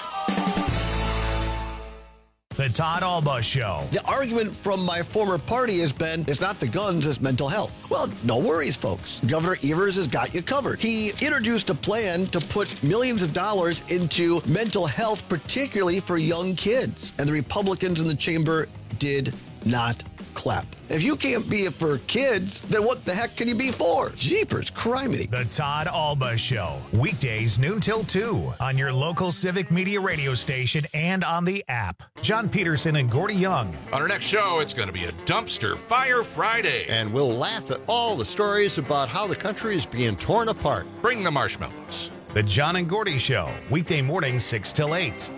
A: The Todd Alba Show.
N: The argument from my former party has been, it's not the guns, it's mental health. Well, no worries, folks. Governor Evers has got you covered. He introduced a plan to put millions of dollars into mental health, particularly for young kids. And the Republicans in the chamber did not clap. If you can't be it for kids, then what the heck can you be for? Jeepers, criminy.
A: The Todd Alba Show. Weekdays noon till two on your local Civic Media radio station and on the app. John Peterson and Gordy Young.
K: On our next show, it's going to be a Dumpster Fire Friday.
L: And we'll laugh at all the stories about how the country is being torn apart.
K: Bring the marshmallows.
A: The John and Gordy Show. Weekday morning, six till eight.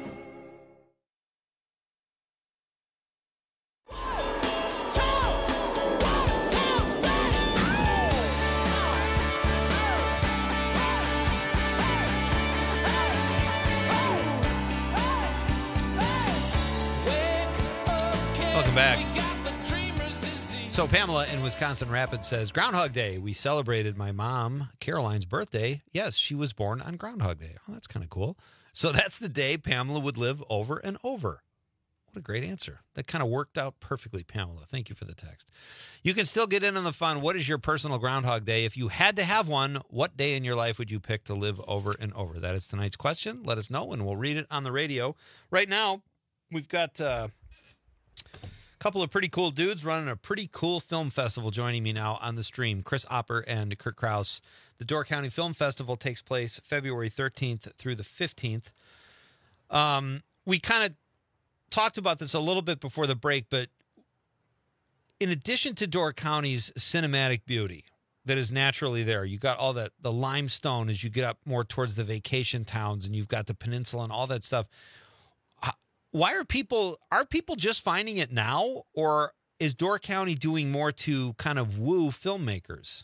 O: Welcome back. So Pamela in Wisconsin Rapids says, Groundhog Day. We celebrated my mom, Caroline's birthday. Yes, she was born on Groundhog Day. Oh, that's kind of cool. So that's the day Pamela would live over and over. What a great answer. That kind of worked out perfectly, Pamela. Thank you for the text. You can still get in on the fun. What is your personal Groundhog Day? If you had to have one, what day in your life would you pick to live over and over? That is tonight's question. Let us know, and we'll read it on the radio. Right now, we've got... Uh, couple of pretty cool dudes running a pretty cool film festival joining me now on the stream. Chris Opper and Kurt Kraus. The Door County Film Festival takes place February thirteenth through the fifteenth. Um, we kind of talked about this a little bit before the break, but in addition to Door County's cinematic beauty that is naturally there, you got all that, the limestone as you get up more towards the vacation towns, and you've got the peninsula and all that stuff. Why are people, are people just finding it now, or is Door County doing more to kind of woo filmmakers?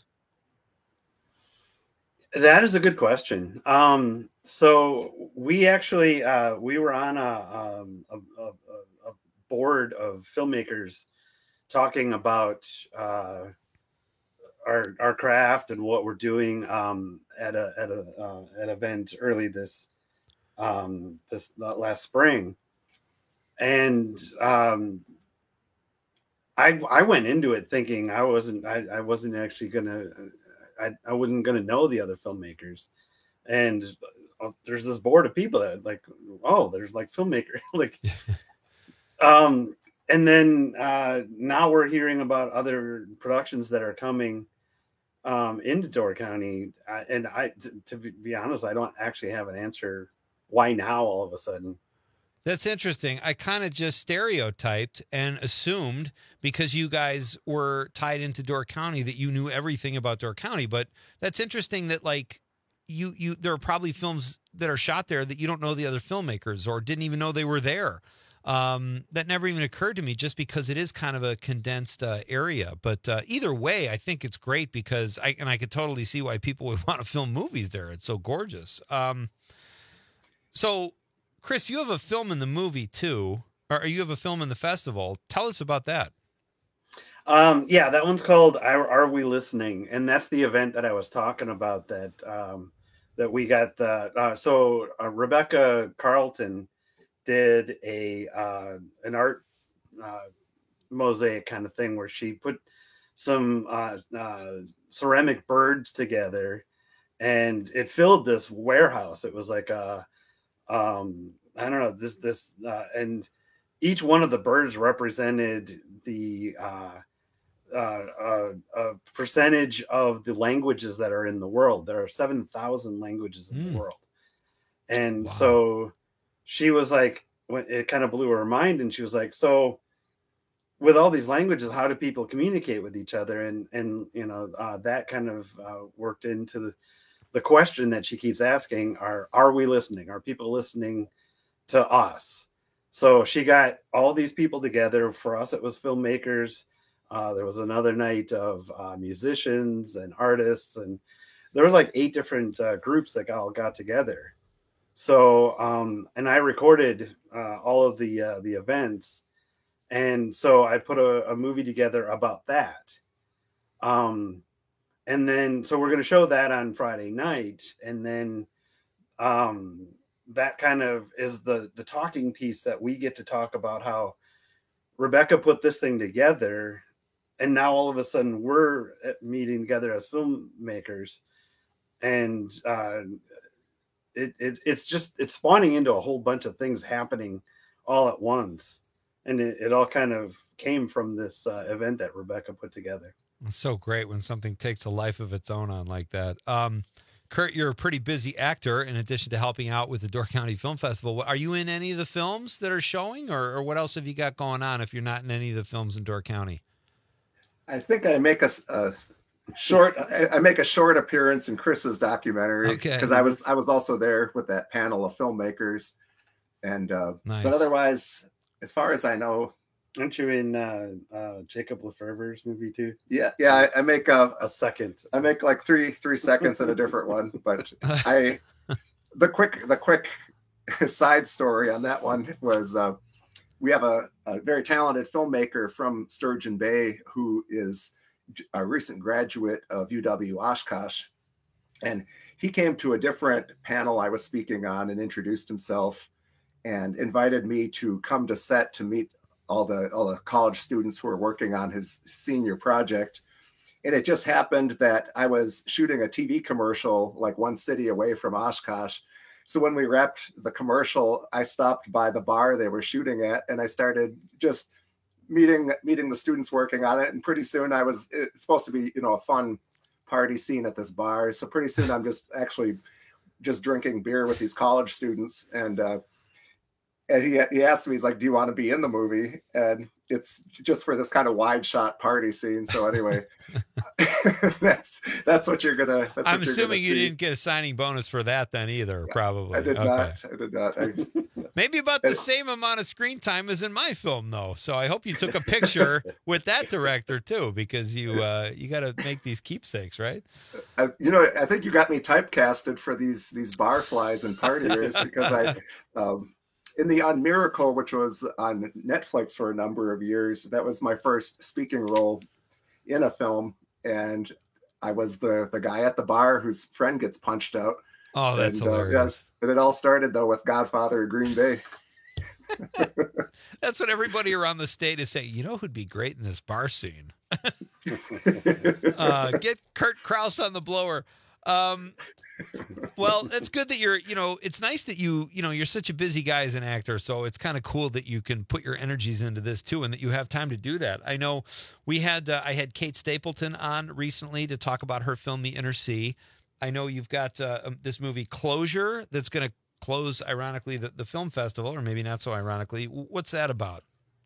U: That is a good question. Um, so we actually, uh, we were on a, um, a, a, a board of filmmakers talking about uh, our, our craft and what we're doing um, at a, at a, uh, an event early this, um, this last spring. And um, I I went into it thinking I wasn't I, I wasn't actually gonna I, I wasn't gonna know the other filmmakers, and uh, there's this board of people that like, oh, there's like filmmaker like, um, and then uh, now we're hearing about other productions that are coming um, into Door County, I, and I t- to be honest, I don't actually have an answer why now all of a sudden.
O: That's interesting. I kind of just stereotyped and assumed because you guys were tied into Door County that you knew everything about Door County. But that's interesting that like you, you, there are probably films that are shot there that you don't know the other filmmakers or didn't even know they were there. Um, that never even occurred to me just because it is kind of a condensed uh, area. But uh, either way, I think it's great because I, and I could totally see why people would want to film movies there. It's so gorgeous. Um, so, Chris, you have a film in the movie too, or you have a film in the festival. Tell us about that.
U: Um, yeah, that one's called Are, Are We Listening? And that's the event that I was talking about that um, that we got. The, uh, so uh, Rebecca Carlton did a uh, an art uh, mosaic kind of thing where she put some uh, uh, ceramic birds together, and it filled this warehouse. It was like a um I don't know this this uh, and each one of the birds represented the uh, uh, uh, uh percentage of the languages that are in the world. There are seven thousand languages in mm. the world, and wow. so she was like, it kind of blew her mind, and she was like, so with all these languages, how do people communicate with each other? And and you know uh, that kind of uh, worked into the the question that she keeps asking are, are we listening? Are people listening to us? So she got all these people together. For us, it was filmmakers. Uh, there was another night of uh, musicians and artists. And there were like eight different uh, groups that all got together. So, um, and I recorded uh, all of the, uh, the events. And so I put a, a movie together about that. Um, And then, so we're going to show that on Friday night. And then um, that kind of is the, the talking piece that we get to talk about how Rebecca put this thing together. And now all of a sudden we're meeting together as filmmakers. And uh, it, it, it's just, it's spawning into a whole bunch of things happening all at once. And it, it all kind of came from this uh, event that Rebecca put together.
O: It's so great when something takes a life of its own on like that. Um, Kurt, you're a pretty busy actor in addition to helping out with the Door County Film Festival. Are you in any of the films that are showing, or, or what else have you got going on if you're not in any of the films in Door County?
V: I think I make a, a short I make a short appearance in Chris's documentary because okay. I was I was also there with that panel of filmmakers. And uh, nice. But otherwise, as far as I know,
U: aren't you in uh, uh, Jacob Lefevre's movie too?
V: Yeah, yeah. I, I make a,
U: a second.
V: I make like three three seconds in a different one. But I, the quick the quick side story on that one was uh, we have a, a very talented filmmaker from Sturgeon Bay who is a recent graduate of U W Oshkosh. And he came to a different panel I was speaking on and introduced himself and invited me to come to set to meet all the all the college students who were working on his senior project. And it just happened that I was shooting a T V commercial like one city away from Oshkosh. So when we wrapped the commercial, I stopped by the bar they were shooting at, and I started just meeting meeting the students working on it. And pretty soon I was, it's supposed to be, you know, a fun party scene at this bar. So pretty soon I'm just actually just drinking beer with these college students. And uh, and he he asked me, he's like, do you want to be in the movie? And it's just for this kind of wide shot party scene. So anyway, that's that's what you're gonna. That's
O: I'm
V: what you're
O: assuming
V: gonna
O: you
V: see.
O: didn't get a signing bonus for that then either. Probably.
V: I did
O: Okay.
V: not. I did not. I,
O: Maybe about the same amount of screen time as in my film, though. So I hope you took a picture with that director too, because you uh, you got to make these keepsakes, right?
V: I, you know, I think you got me typecasted for these these bar flies and partiers because I. Um, In the On Miracle, which was on Netflix for a number of years, that was my first speaking role in a film, and I was the the guy at the bar whose friend gets punched out.
O: Oh, that's
V: and,
O: hilarious.
V: Uh, yes, and it all started though with Godfather of Green Bay.
O: That's what everybody around the state is saying. You know who'd be great in this bar scene? uh, get Kurt Krause on the blower. Um, well, it's good that you're, you know, it's nice that you, you know, you're such a busy guy as an actor. So it's kind of cool that you can put your energies into this too, and that you have time to do that. I know we had, uh, I had Kate Stapleton on recently to talk about her film, The Inner Sea. I know you've got uh, um, this movie Closure that's going to close, ironically, the, the film festival, or maybe not so ironically. What's that about?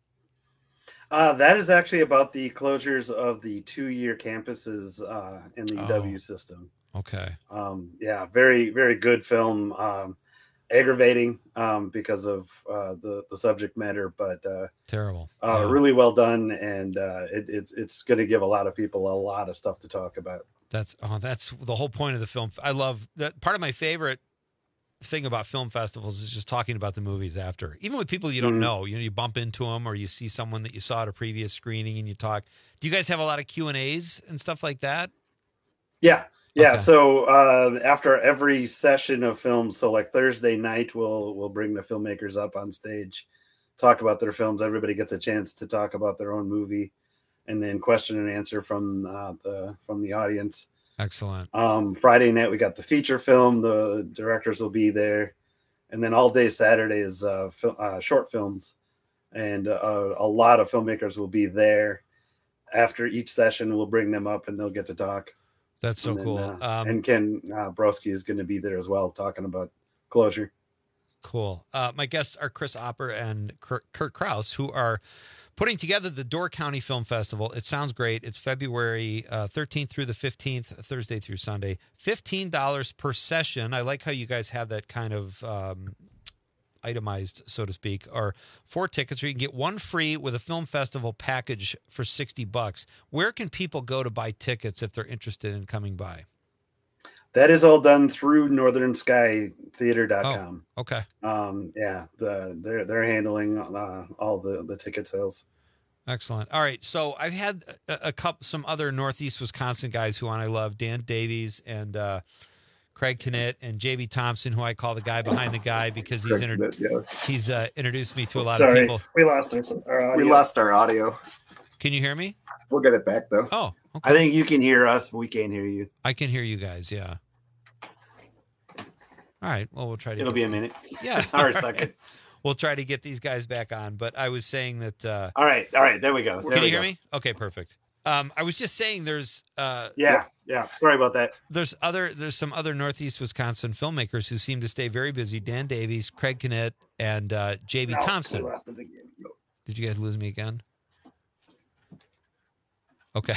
U: Uh, that is actually about the closures of the two-year campuses uh, in the
O: Oh.
U: U W system.
O: Okay.
U: Um, yeah, very, very good film. Um, aggravating um, because of uh, the the subject matter, but uh,
O: Terrible.
U: uh,
O: Yeah.
U: really well done, and uh, it, it's it's going to give a lot of people a lot of stuff to talk about.
O: That's oh, that's the whole point of the film. I love that. Part of my favorite thing about film festivals is just talking about the movies after, even with people you don't
U: Mhm.
O: know. You know, you bump into them, or you see someone that you saw at a previous screening, and you talk. Do you guys have a lot of Q and A's and stuff like that?
U: Yeah. Yeah,
O: Okay.
U: so uh, after every session of film, so like Thursday night, we'll we'll bring the filmmakers up on stage, talk about their films. Everybody gets a chance to talk about their own movie, and then question and answer from uh, the from the audience.
O: Excellent.
U: Um, Friday night we got the feature film. The directors will be there, and then all day Saturday is uh, fil- uh, short films, and uh, a lot of filmmakers will be there. After each session, we'll bring them up, and they'll get to talk.
O: That's so
U: And then,
O: cool.
U: uh,
O: Um,
U: and Ken uh, Broski is going to be there as well, talking about Closure.
O: Cool. Uh, my guests are Chris Opper and Kurt, Kurt Krause, who are putting together the Door County Film Festival. It sounds great. It's February uh, thirteenth through the fifteenth, Thursday through Sunday. fifteen dollars per session. I like how you guys have that kind of um, itemized, so to speak, or four tickets, or you can get one free with a film festival package for sixty bucks. Where can people go to buy tickets if they're interested in coming by?
U: That is all done through northern sky theater dot com.
O: Oh, okay.
U: Um, yeah, the they're they're handling uh, all the, the ticket sales.
O: Excellent. All right. So I've had a, a couple, some other Northeast Wisconsin guys who I love, Dan Davies and uh, Craig Knitt and J B Thompson, who I call the guy behind the guy because he's
V: Craig
O: inter-
V: Knitt, yeah.
O: he's uh, introduced me to a lot
U: Sorry,
O: of people.
U: we lost our, our audio.
V: We lost our audio.
O: Can you hear me?
V: We'll get it back though.
O: Oh, okay.
U: I think you can hear us, but we can't hear you.
O: I can hear you guys. Yeah. All right. Well, we'll try to.
U: It'll
O: get-
U: be a minute.
O: Yeah.
U: Or a
O: all right.
U: second.
O: We'll try to get these guys back on. But I was saying that. Uh,
U: All right, all right, there we go. There
O: can
U: we
O: you hear
U: go.
O: me? Okay, perfect. Um, I was just saying there's. Uh,
U: Yeah, yeah. Sorry about that.
O: There's other there's some other Northeast Wisconsin filmmakers who seem to stay very busy. Dan Davies, Craig Knitt, and uh, J B
U: No,
O: Thompson.
U: we lost it again.
O: Did you guys lose me again? Okay.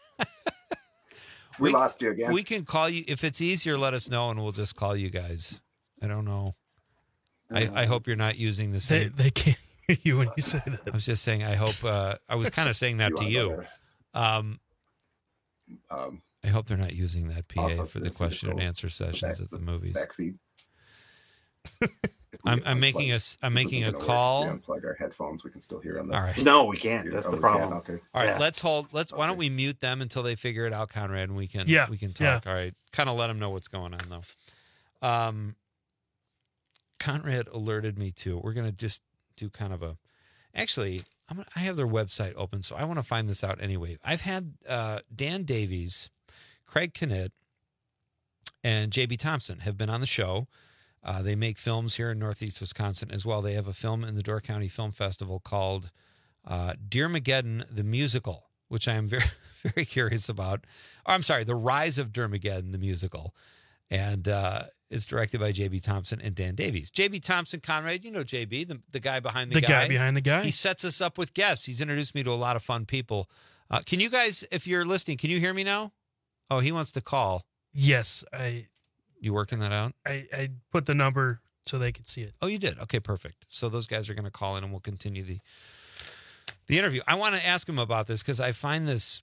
V: We lost you again.
O: We can call you if it's easier. Let us know, and we'll just call you guys. I don't know. I, I hope you're not using the
P: They,
O: same.
P: they can't hear you when you say
O: I
P: that.
O: was just saying. I hope. Uh, I was kind of saying that to you. Um,
V: Um,
O: I hope they're not using that P
V: off
O: A
V: of
O: for the
V: this
O: question and
V: little-
O: answer sessions
V: back-
O: at the movies.
V: back feed. if we
O: I'm, I'm
V: unplug-
O: making a
V: this
O: I'm making a
V: isn't gonna
O: call.
V: work. If we unplug our headphones, we can still hear on the.
O: All right.
U: No, we can't. That's
V: Oh,
U: the
V: we
U: problem.
V: can? Okay.
O: All right,
U: Yeah.
O: let's hold. Let's. Why don't we mute them until they figure it out, Conrad, and we can.
P: Yeah,
O: we can
P: yeah.
O: talk. All right, kind of let them know what's going on though. Um, Conrad alerted me to. We're gonna just do kind of a. Actually, I'm gonna, I have their website open, so I want to find this out anyway. I've had uh, Dan Davies, Craig Knitt, and J B Thompson have been on the show. Uh, they make films here in Northeast Wisconsin as well. They have a film in the Door County Film Festival called uh, Dearmageddon the Musical, which I am very, very curious about. Oh, I'm sorry, The Rise of Dearmageddon the Musical. And uh, it's directed by J B Thompson and Dan Davies. J B Thompson, Conrad, you know J B, the, the guy behind the,
P: The
O: guy.
P: guy behind the guy.
O: He sets us up with guests. He's introduced me to a lot of fun people. Uh, can you guys, if you're listening, can you hear me now? Oh, he wants to call.
P: Yes, I.
O: You working that out?
P: I, I put the number so they could see it.
O: Oh, you did? Okay, perfect. So those guys are going to call in and we'll continue the the interview. I want to ask him about this because I find this,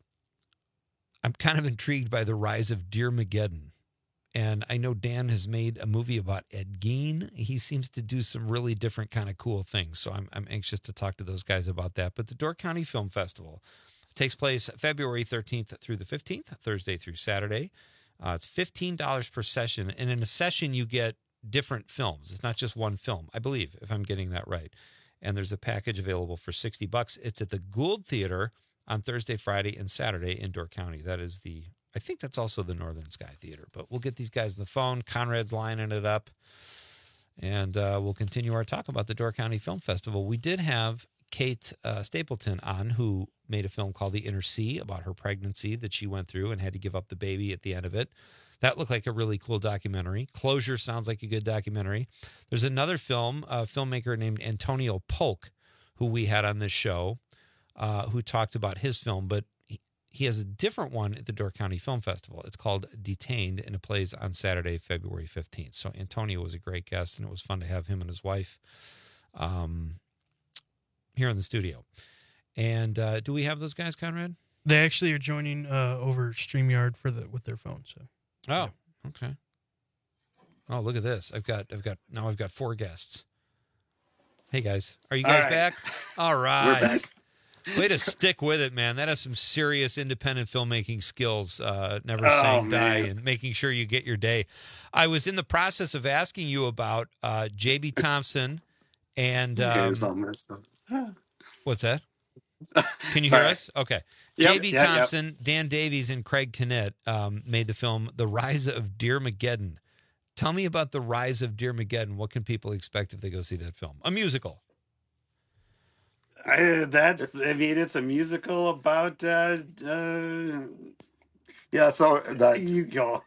O: I'm kind of intrigued by the rise of Dearmageddon. And I know Dan has made a movie about Ed Gein. He seems to do some really different kind of cool things. So I'm, I'm anxious to talk to those guys about that. But the Door County Film Festival takes place February thirteenth through the fifteenth, Thursday through Saturday. Uh, it's fifteen dollars per session. And in a session, you get different films. It's not just one film, I believe, if I'm getting that right. And there's a package available for sixty bucks. It's at the Gould Theater on Thursday, Friday, and Saturday in Door County. That is the, I think that's also the Northern Sky Theater. But we'll get these guys on the phone. Conrad's lining it up. And uh, we'll continue our talk about the Door County Film Festival. We did have Kate uh, Stapleton on, who made a film called The Inner Sea about her pregnancy that she went through and had to give up the baby at the end of it. That looked like a really cool documentary. Closure sounds like a good documentary. There's another film, a filmmaker named Antonio Polk, who we had on this show, uh, who talked about his film, but he, he has a different one at the Door County Film Festival. It's called Detained, and it plays on Saturday, February fifteenth. So Antonio was a great guest, and it was fun to have him and his wife um, here in the studio. And uh, do we have those guys, Conrad?
P: They actually are joining uh, over StreamYard for the with their phone. So.
O: Oh, okay. Oh, look at this. I've got, I've got, now I've got four guests. Hey guys, are you guys
U: right.
O: back? All right.
U: We're back.
O: Way to stick with it, man. That has some serious independent filmmaking skills. Uh, never
U: Oh,
O: saying die
U: man.
O: and making sure you get your day. I was in the process of asking you about uh, J B Thompson and um, what's that? Can you hear
U: Sorry.
O: us? Okay.
U: Yep,
O: J B
U: yep,
O: Thompson,
U: yep.
O: Dan Davies, and Craig Knitt um, made the film The Rise of Dearmageddon. Tell me about The Rise of Dearmageddon. What can people expect if they go see that film? A musical.
U: I, that's, I mean, it's a musical about, uh, uh,
V: Yeah, so the
U: you go.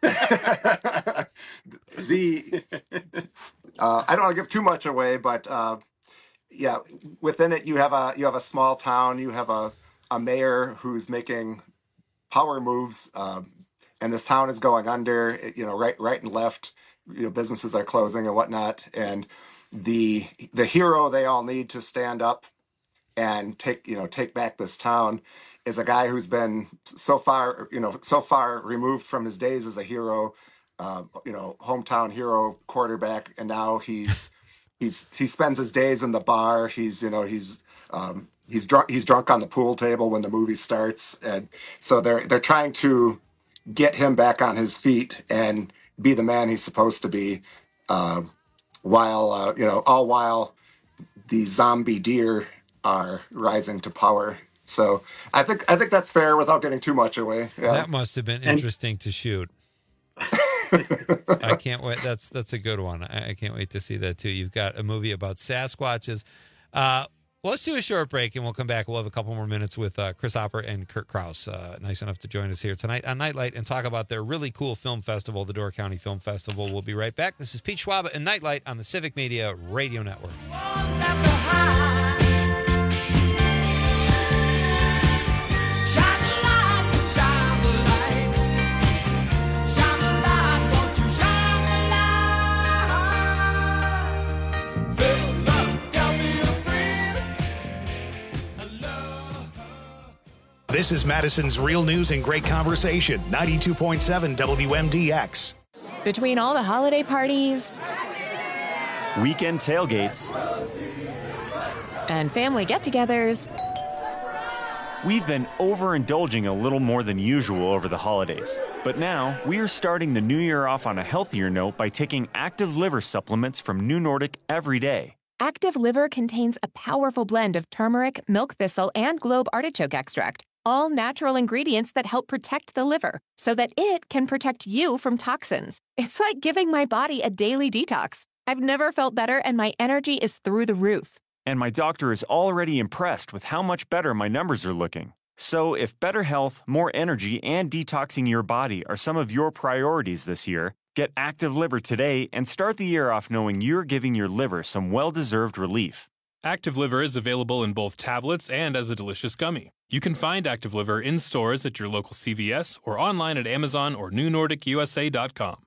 V: the uh, I don't want to give too much away, but uh, yeah, within it you have a you have a small town, you have a, a mayor who's making power moves, um, and this town is going under. You know, right, right and left. You know, businesses are closing and whatnot, and the the hero they all need to stand up and take you know take back this town is a guy who's been so far you know so far removed from his days as a hero, uh, you know hometown hero quarterback, and now he's he's he spends his days in the bar. He's you know he's um, he's drunk he's drunk on the pool table when the movie starts, and so they're they're trying to get him back on his feet and be the man he's supposed to be, uh, while uh, you know all while the zombie deer are rising to power. So I think I think that's fair without getting too much away. Yeah.
O: That must have been interesting to shoot. I can't wait. That's that's a good one. I, I can't wait to see that too. You've got a movie about Sasquatches. Uh, well, let's do a short break and we'll come back. We'll have a couple more minutes with uh, Chris Hopper and Kurt Kraus. Uh, nice enough to join us here tonight on Nightlight and talk about their really cool film festival, the Door County Film Festival. We'll be right back. This is Pete Schwaba and Nightlight on the Civic Media Radio Network.
A: This is Madison's Real News and Great Conversation, ninety-two point seven W M D X.
B: Between all the holiday parties, weekend tailgates,
F: and family get-togethers.
B: We've been overindulging a little more than usual over the holidays. But now, we are starting the new year off on a healthier note by taking Active Liver supplements from New Nordic every day.
F: Active Liver contains a powerful blend of turmeric, milk thistle, and globe artichoke extract, all natural ingredients that help protect the liver so that it can protect you from toxins. It's like giving my body a daily detox. I've never felt better, and my energy is through the roof.
B: And my doctor is already impressed with how much better my numbers are looking. So if better health, more energy, and detoxing your body are some of your priorities this year, get Active Liver today and start the year off knowing you're giving your liver some well-deserved relief.
W: Active Liver is available in both tablets and as a delicious gummy. You can find Active Liver in stores at your local C V S or online at Amazon or new nordic u s a dot com.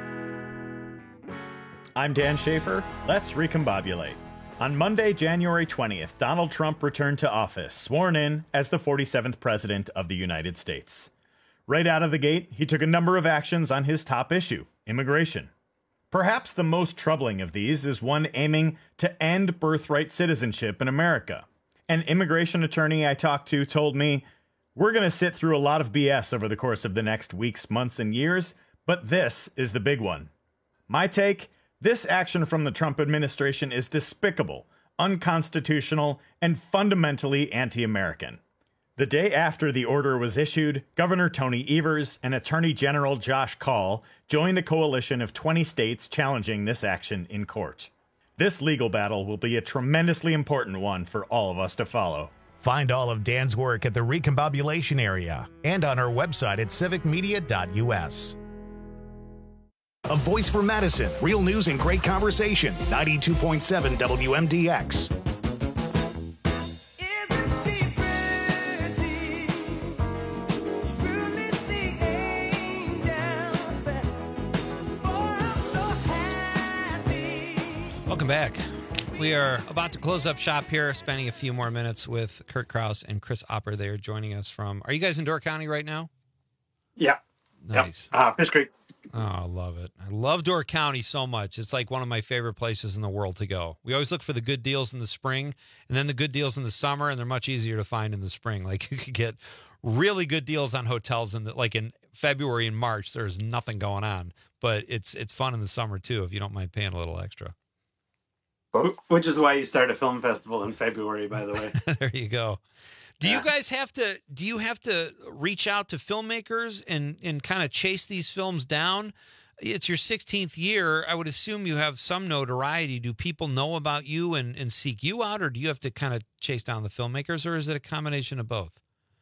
X: I'm Dan Schaefer. Let's recombobulate. On Monday, January twentieth, Donald Trump returned to office, sworn in as the forty-seventh President of the United States. Right out of the gate, he took a number of actions on his top issue, immigration. Perhaps the most troubling of these is one aiming to end birthright citizenship in America. An immigration attorney I talked to told me, "We're going to sit through a lot of B S over the course of the next weeks, months, and years, but this is the big one." My take? This action from the Trump administration is despicable, unconstitutional, and fundamentally anti-American. The day after the order was issued, Governor Tony Evers and Attorney General Josh Kaul joined a coalition of twenty states challenging this action in court. This legal battle will be a tremendously important one for all of us to follow.
A: Find all of Dan's work at the Recombobulation area and on our website at civic media dot u s. A voice for Madison, real news and great conversation. ninety-two point seven W M D X.
O: Welcome back. We are about to close up shop here, spending a few more minutes with Kurt Kraus and Chris Opper. They are joining us from... Are you guys in Door County right now?
U: Yeah.
O: Nice.
U: Yep. Uh, Fish Creek.
O: Oh, I love it. I love Door County so much. It's like one of my favorite places in the world to go. We always look for the good deals in the spring and then the good deals in the summer, and they're much easier to find in the spring. Like you could get really good deals on hotels in the, like in February and March, there's nothing going on, but it's it's fun in the summer too if you don't mind paying a little extra.
U: Which is why you start a film festival in February, by the way.
O: There you go. Do you guys have to do you have to reach out to filmmakers and, and kind of chase these films down? It's your sixteenth year. I would assume you have some notoriety. Do people know about you and, and seek you out, or do you have to kind of chase down the filmmakers, or is it a combination of both?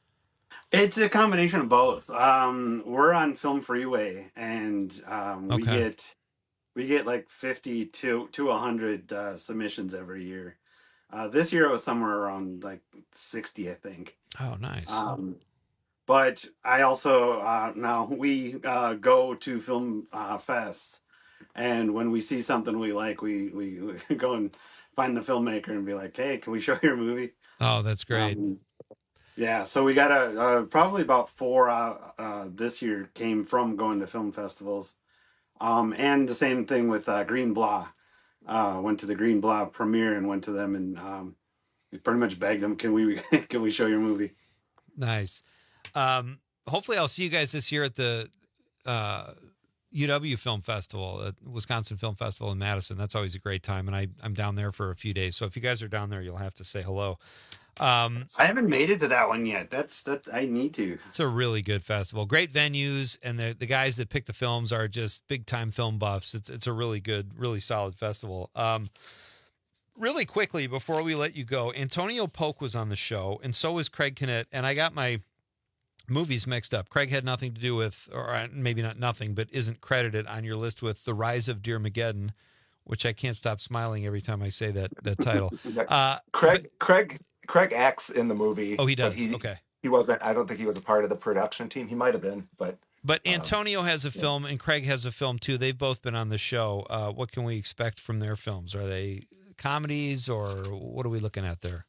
U: It's a combination of both. Um, we're on Film Freeway, and um, we
O: Okay.
U: get we get like fifty to to one hundred uh, submissions every year. Uh, this year it was somewhere around like sixty, I think.
O: Oh, nice.
U: Um, but I also uh, now we uh, go to film uh, fests, and when we see something we like, we, we we go and find the filmmaker and be like, "Hey, can we show your movie?"
O: Oh, that's great.
U: Um, yeah, so we got a uh, probably about four uh, uh, this year came from going to film festivals, um, and the same thing with uh, Green Blah. Uh, went to the Green Blah premiere and went to them and um, we pretty much begged them, "Can we can we show your movie?"
O: Nice. Um, hopefully I'll see you guys this year at the uh, U W Film Festival, at Wisconsin Film Festival in Madison. That's always a great time, and I, I'm down there for a few days. So if you guys are down there, you'll have to say hello. Um,
U: I haven't made it to that one yet. That's that I need to.
O: It's a really good festival. Great venues, and the the guys that pick the films are just big time film buffs. It's it's a really good, really solid festival. Um, really quickly before we let you go, Antonio Polk was on the show, and so was Craig Kennett, and I got my movies mixed up. Craig had nothing to do with, or maybe not nothing, but isn't credited on your list with The Rise of Dearmageddon, which I can't stop smiling every time I say that that title. Uh,
V: Craig Craig Craig acts in the movie.
O: Oh, he
V: but
O: does.
V: He,
O: okay.
V: He wasn't. I don't think he was a part of the production team. He might have been, but.
O: But Antonio has a film, and Craig has a film too. They've both been on the show. Uh, what can we expect from their films? Are they comedies, or what are we looking at there?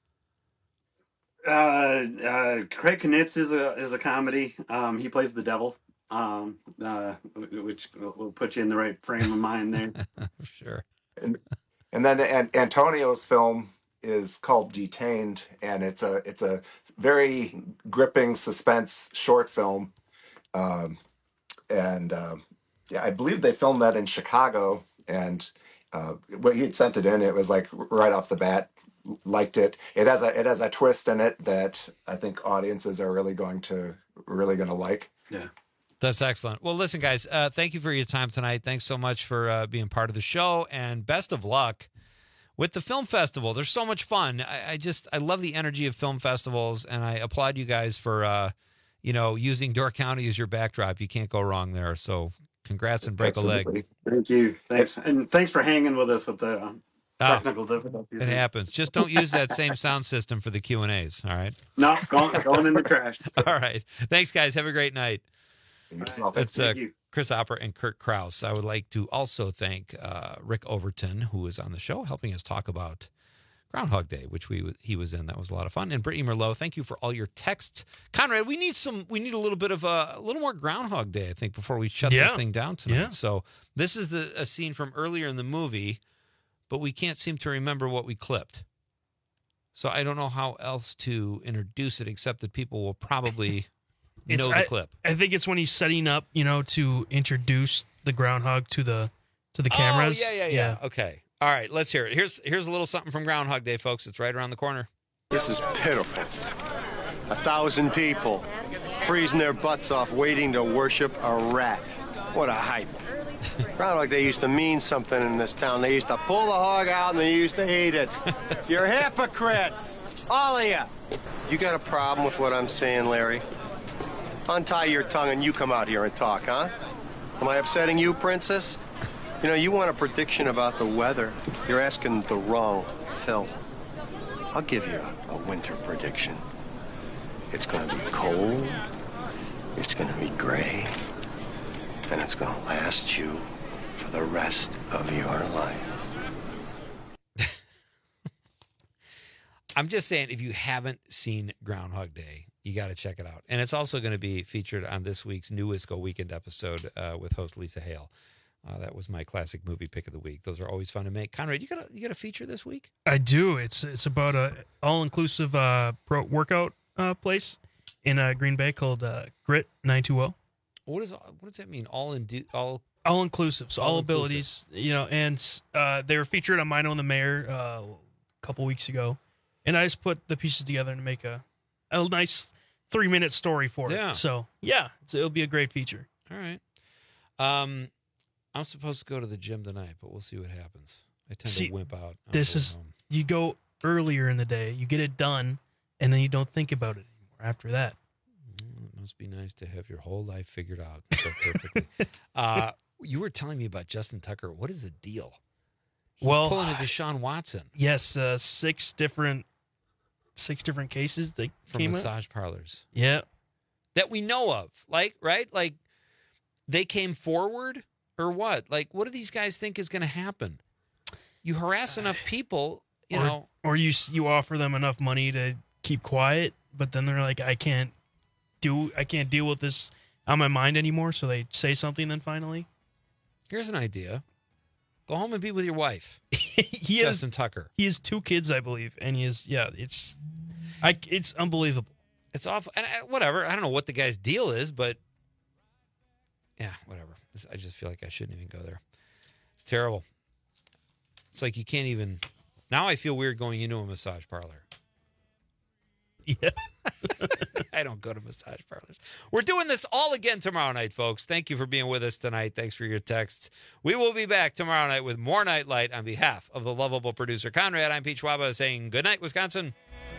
U: Uh, uh, Craig Knitz is a is a comedy. Um, he plays the devil. Um, uh, which will put you in the right frame of mind there.
O: Sure.
V: And, and then and Antonio's film is called Detained, and it's a it's a very gripping suspense short film. Um, and uh, yeah, I believe they filmed that in Chicago. And uh, when he had sent it in, it was like right off the bat, liked it. It has a it has a twist in it that I think audiences are really going to really going to like.
U: Yeah.
O: That's excellent. Well, listen, guys, uh, thank you for your time tonight. Thanks so much for uh, being part of the show, and best of luck with the film festival. There's so much fun. I, I just, I love the energy of film festivals, and I applaud you guys for, uh, you know, using Door County as your backdrop. You can't go wrong there. So congrats and break Absolutely. a leg.
U: Thank you. Thanks. And thanks for hanging with us with the um, technical oh, difficulties.
O: It happens. Just don't use that same sound system for the Q and A's. All right.
U: No, going, going in the trash.
O: All right. Thanks, guys. Have a great night.
U: Right.
O: It's uh, Chris Opper and Kurt Krause. I would like to also thank uh, Rick Overton, who was on the show, helping us talk about Groundhog Day, which we he was in. That was a lot of fun. And Brittany Merlot, thank you for all your texts. Conrad, we need some. We need a little bit of a, a little more Groundhog Day, I think, before we shut
P: yeah.
O: this thing down tonight.
P: Yeah.
O: So this is the a scene from earlier in the movie, but we can't seem to remember what we clipped. So I don't know how else to introduce it, except that people will probably.
P: It's,
O: know the
P: I,
O: clip.
P: I think it's when he's setting up, you know, to introduce the groundhog to the to the cameras.
O: Oh, yeah, yeah, yeah, yeah. Okay. All right, let's hear it. Here's here's a little something from Groundhog Day, folks. It's right around the corner.
G: This is pitiful. A thousand people freezing their butts off waiting to worship a rat. What a hype. Groundhog Day used to mean something in this town. They used to pull the hog out and they used to eat it. You're hypocrites, all of you. You got a problem with what I'm saying, Larry? Untie your tongue and you come out here and talk, huh? Am I upsetting you, Princess? You know, you want a prediction about the weather. You're asking the wrong Phil. I'll give you a, a winter prediction. It's going to be cold, it's going to be gray, and it's going to last you for the rest of your life.
O: I'm just saying, if you haven't seen Groundhog Day, you got to check it out. And it's also going to be featured on this week's New Wisco Weekend episode uh, with host Lisa Hale. Uh, that was my classic movie pick of the week. Those are always fun to make. Conrad, you got a, you got a feature this week?
P: I do. It's it's about a all-inclusive uh, pro workout uh, place in uh, Green Bay called uh, Grit nine two zero.
O: What is what does that mean? All in all
P: all inclusive. So all, all abilities,
O: inclusive.
P: you know. And uh, they were featured on Mino and the Mayor uh, a couple weeks ago, and I just put the pieces together to make a a nice three minute story for
O: yeah.
P: it. So yeah, so it'll be a great feature.
O: All right. Um, I'm supposed to go to the gym tonight, but we'll see what happens. I tend
P: see,
O: to wimp out.
P: This is home. You go earlier in the day, you get it done, and then you don't think about it anymore after that.
O: Mm, it must be nice to have your whole life figured out so perfectly. uh, you were telling me about Justin Tucker. What is the deal? He's
P: well,
O: pulling a Deshaun Watson.
P: Yes, uh, six different. Six different cases that
O: from
P: came
O: massage
P: up.
O: parlors.
P: Yeah.
O: That we know of. Like, right? Like, they came forward or what? Like, what do these guys think is going to happen? You harass enough people, you
P: or,
O: know.
P: Or you you offer them enough money to keep quiet, but then they're like, I can't do, I can't deal with this on my mind anymore, so they say something then finally.
O: Here's an idea. Go home and be with your wife.
P: he
O: Justin
P: has,
O: Tucker.
P: He has two kids, I believe, and he is yeah. It's, I it's unbelievable.
O: It's awful, and I, whatever. I don't know what the guy's deal is, but yeah, whatever. I just feel like I shouldn't even go there. It's terrible. It's like you can't even. Now I feel weird going into a massage parlor.
P: Yeah.
O: I don't go to massage parlors. We're doing this all again tomorrow night, folks. Thank you for being with us tonight. Thanks for your texts. We will be back tomorrow night with more Nightlight. On behalf of the lovable producer Conrad, I'm Pete Schwaba saying good night, Wisconsin.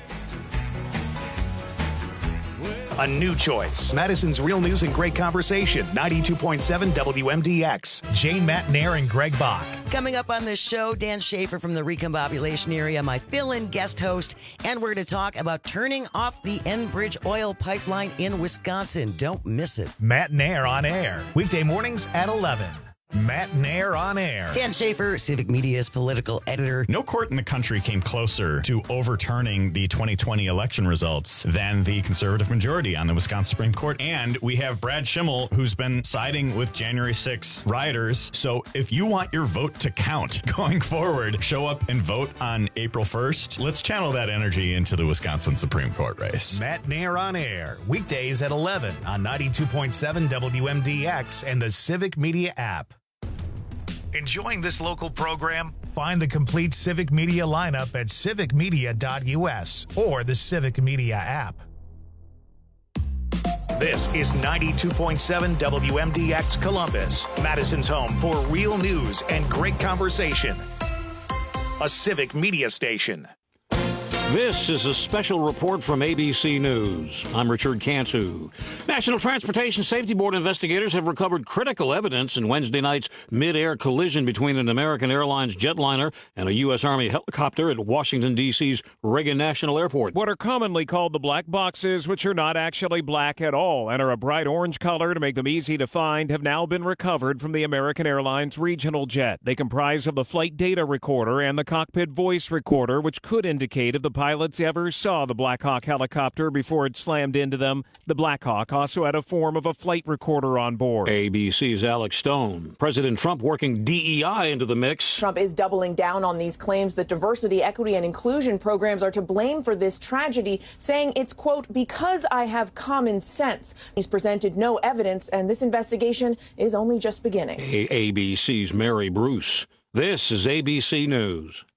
A: A new choice. Madison's Real News and Great Conversation. ninety-two point seven W M D X. Jane Matt Nair and Greg Bach.
H: Coming up on this show, Dan Schaefer from the Recombobulation area, my fill-in guest host, and we're going to talk about turning off the Enbridge oil pipeline in Wisconsin. Don't miss it.
A: Matt Nair on air. Weekday mornings at eleven. Matt Nair on air.
H: Dan Schaefer, Civic Media's political editor.
X: No court in the country came closer to overturning the twenty twenty election results than the conservative majority on the Wisconsin Supreme Court. And we have Brad Schimmel, who's been siding with January sixth rioters. So if you want your vote to count going forward, show up and vote on April first. Let's channel that energy into the Wisconsin Supreme Court race.
A: Matt Nair on air, weekdays at eleven on ninety-two point seven W M D X and the Civic Media app. Enjoying this local program? Find the complete Civic Media lineup at civic media dot U S or the Civic Media app. This is ninety-two point seven W M D X Columbus, Madison's home for real news and great conversation. A Civic Media station.
J: This is a special report from A B C News. I'm Richard Cantu. National Transportation Safety Board investigators have recovered critical evidence in Wednesday night's mid-air collision between an American Airlines jetliner and a U S. Army helicopter at Washington, D C's Reagan National Airport.
M: What are commonly called the black boxes, which are not actually black at all and are a bright orange color to make them easy to find, have now been recovered from the American Airlines regional jet. They comprise of the flight data recorder and the cockpit voice recorder, which could indicate if the pilots ever saw the Black Hawk helicopter before it slammed into them. The Black Hawk also had a form of a flight recorder on board.
J: A B C's Alex Stone. President Trump working D E I into the mix.
Q: Trump is doubling down on these claims that diversity, equity, and inclusion programs are to blame for this tragedy, saying it's, quote, because I have common sense. He's presented no evidence, and this investigation is only just beginning.
J: A- ABC Mary Bruce. This is A B C News.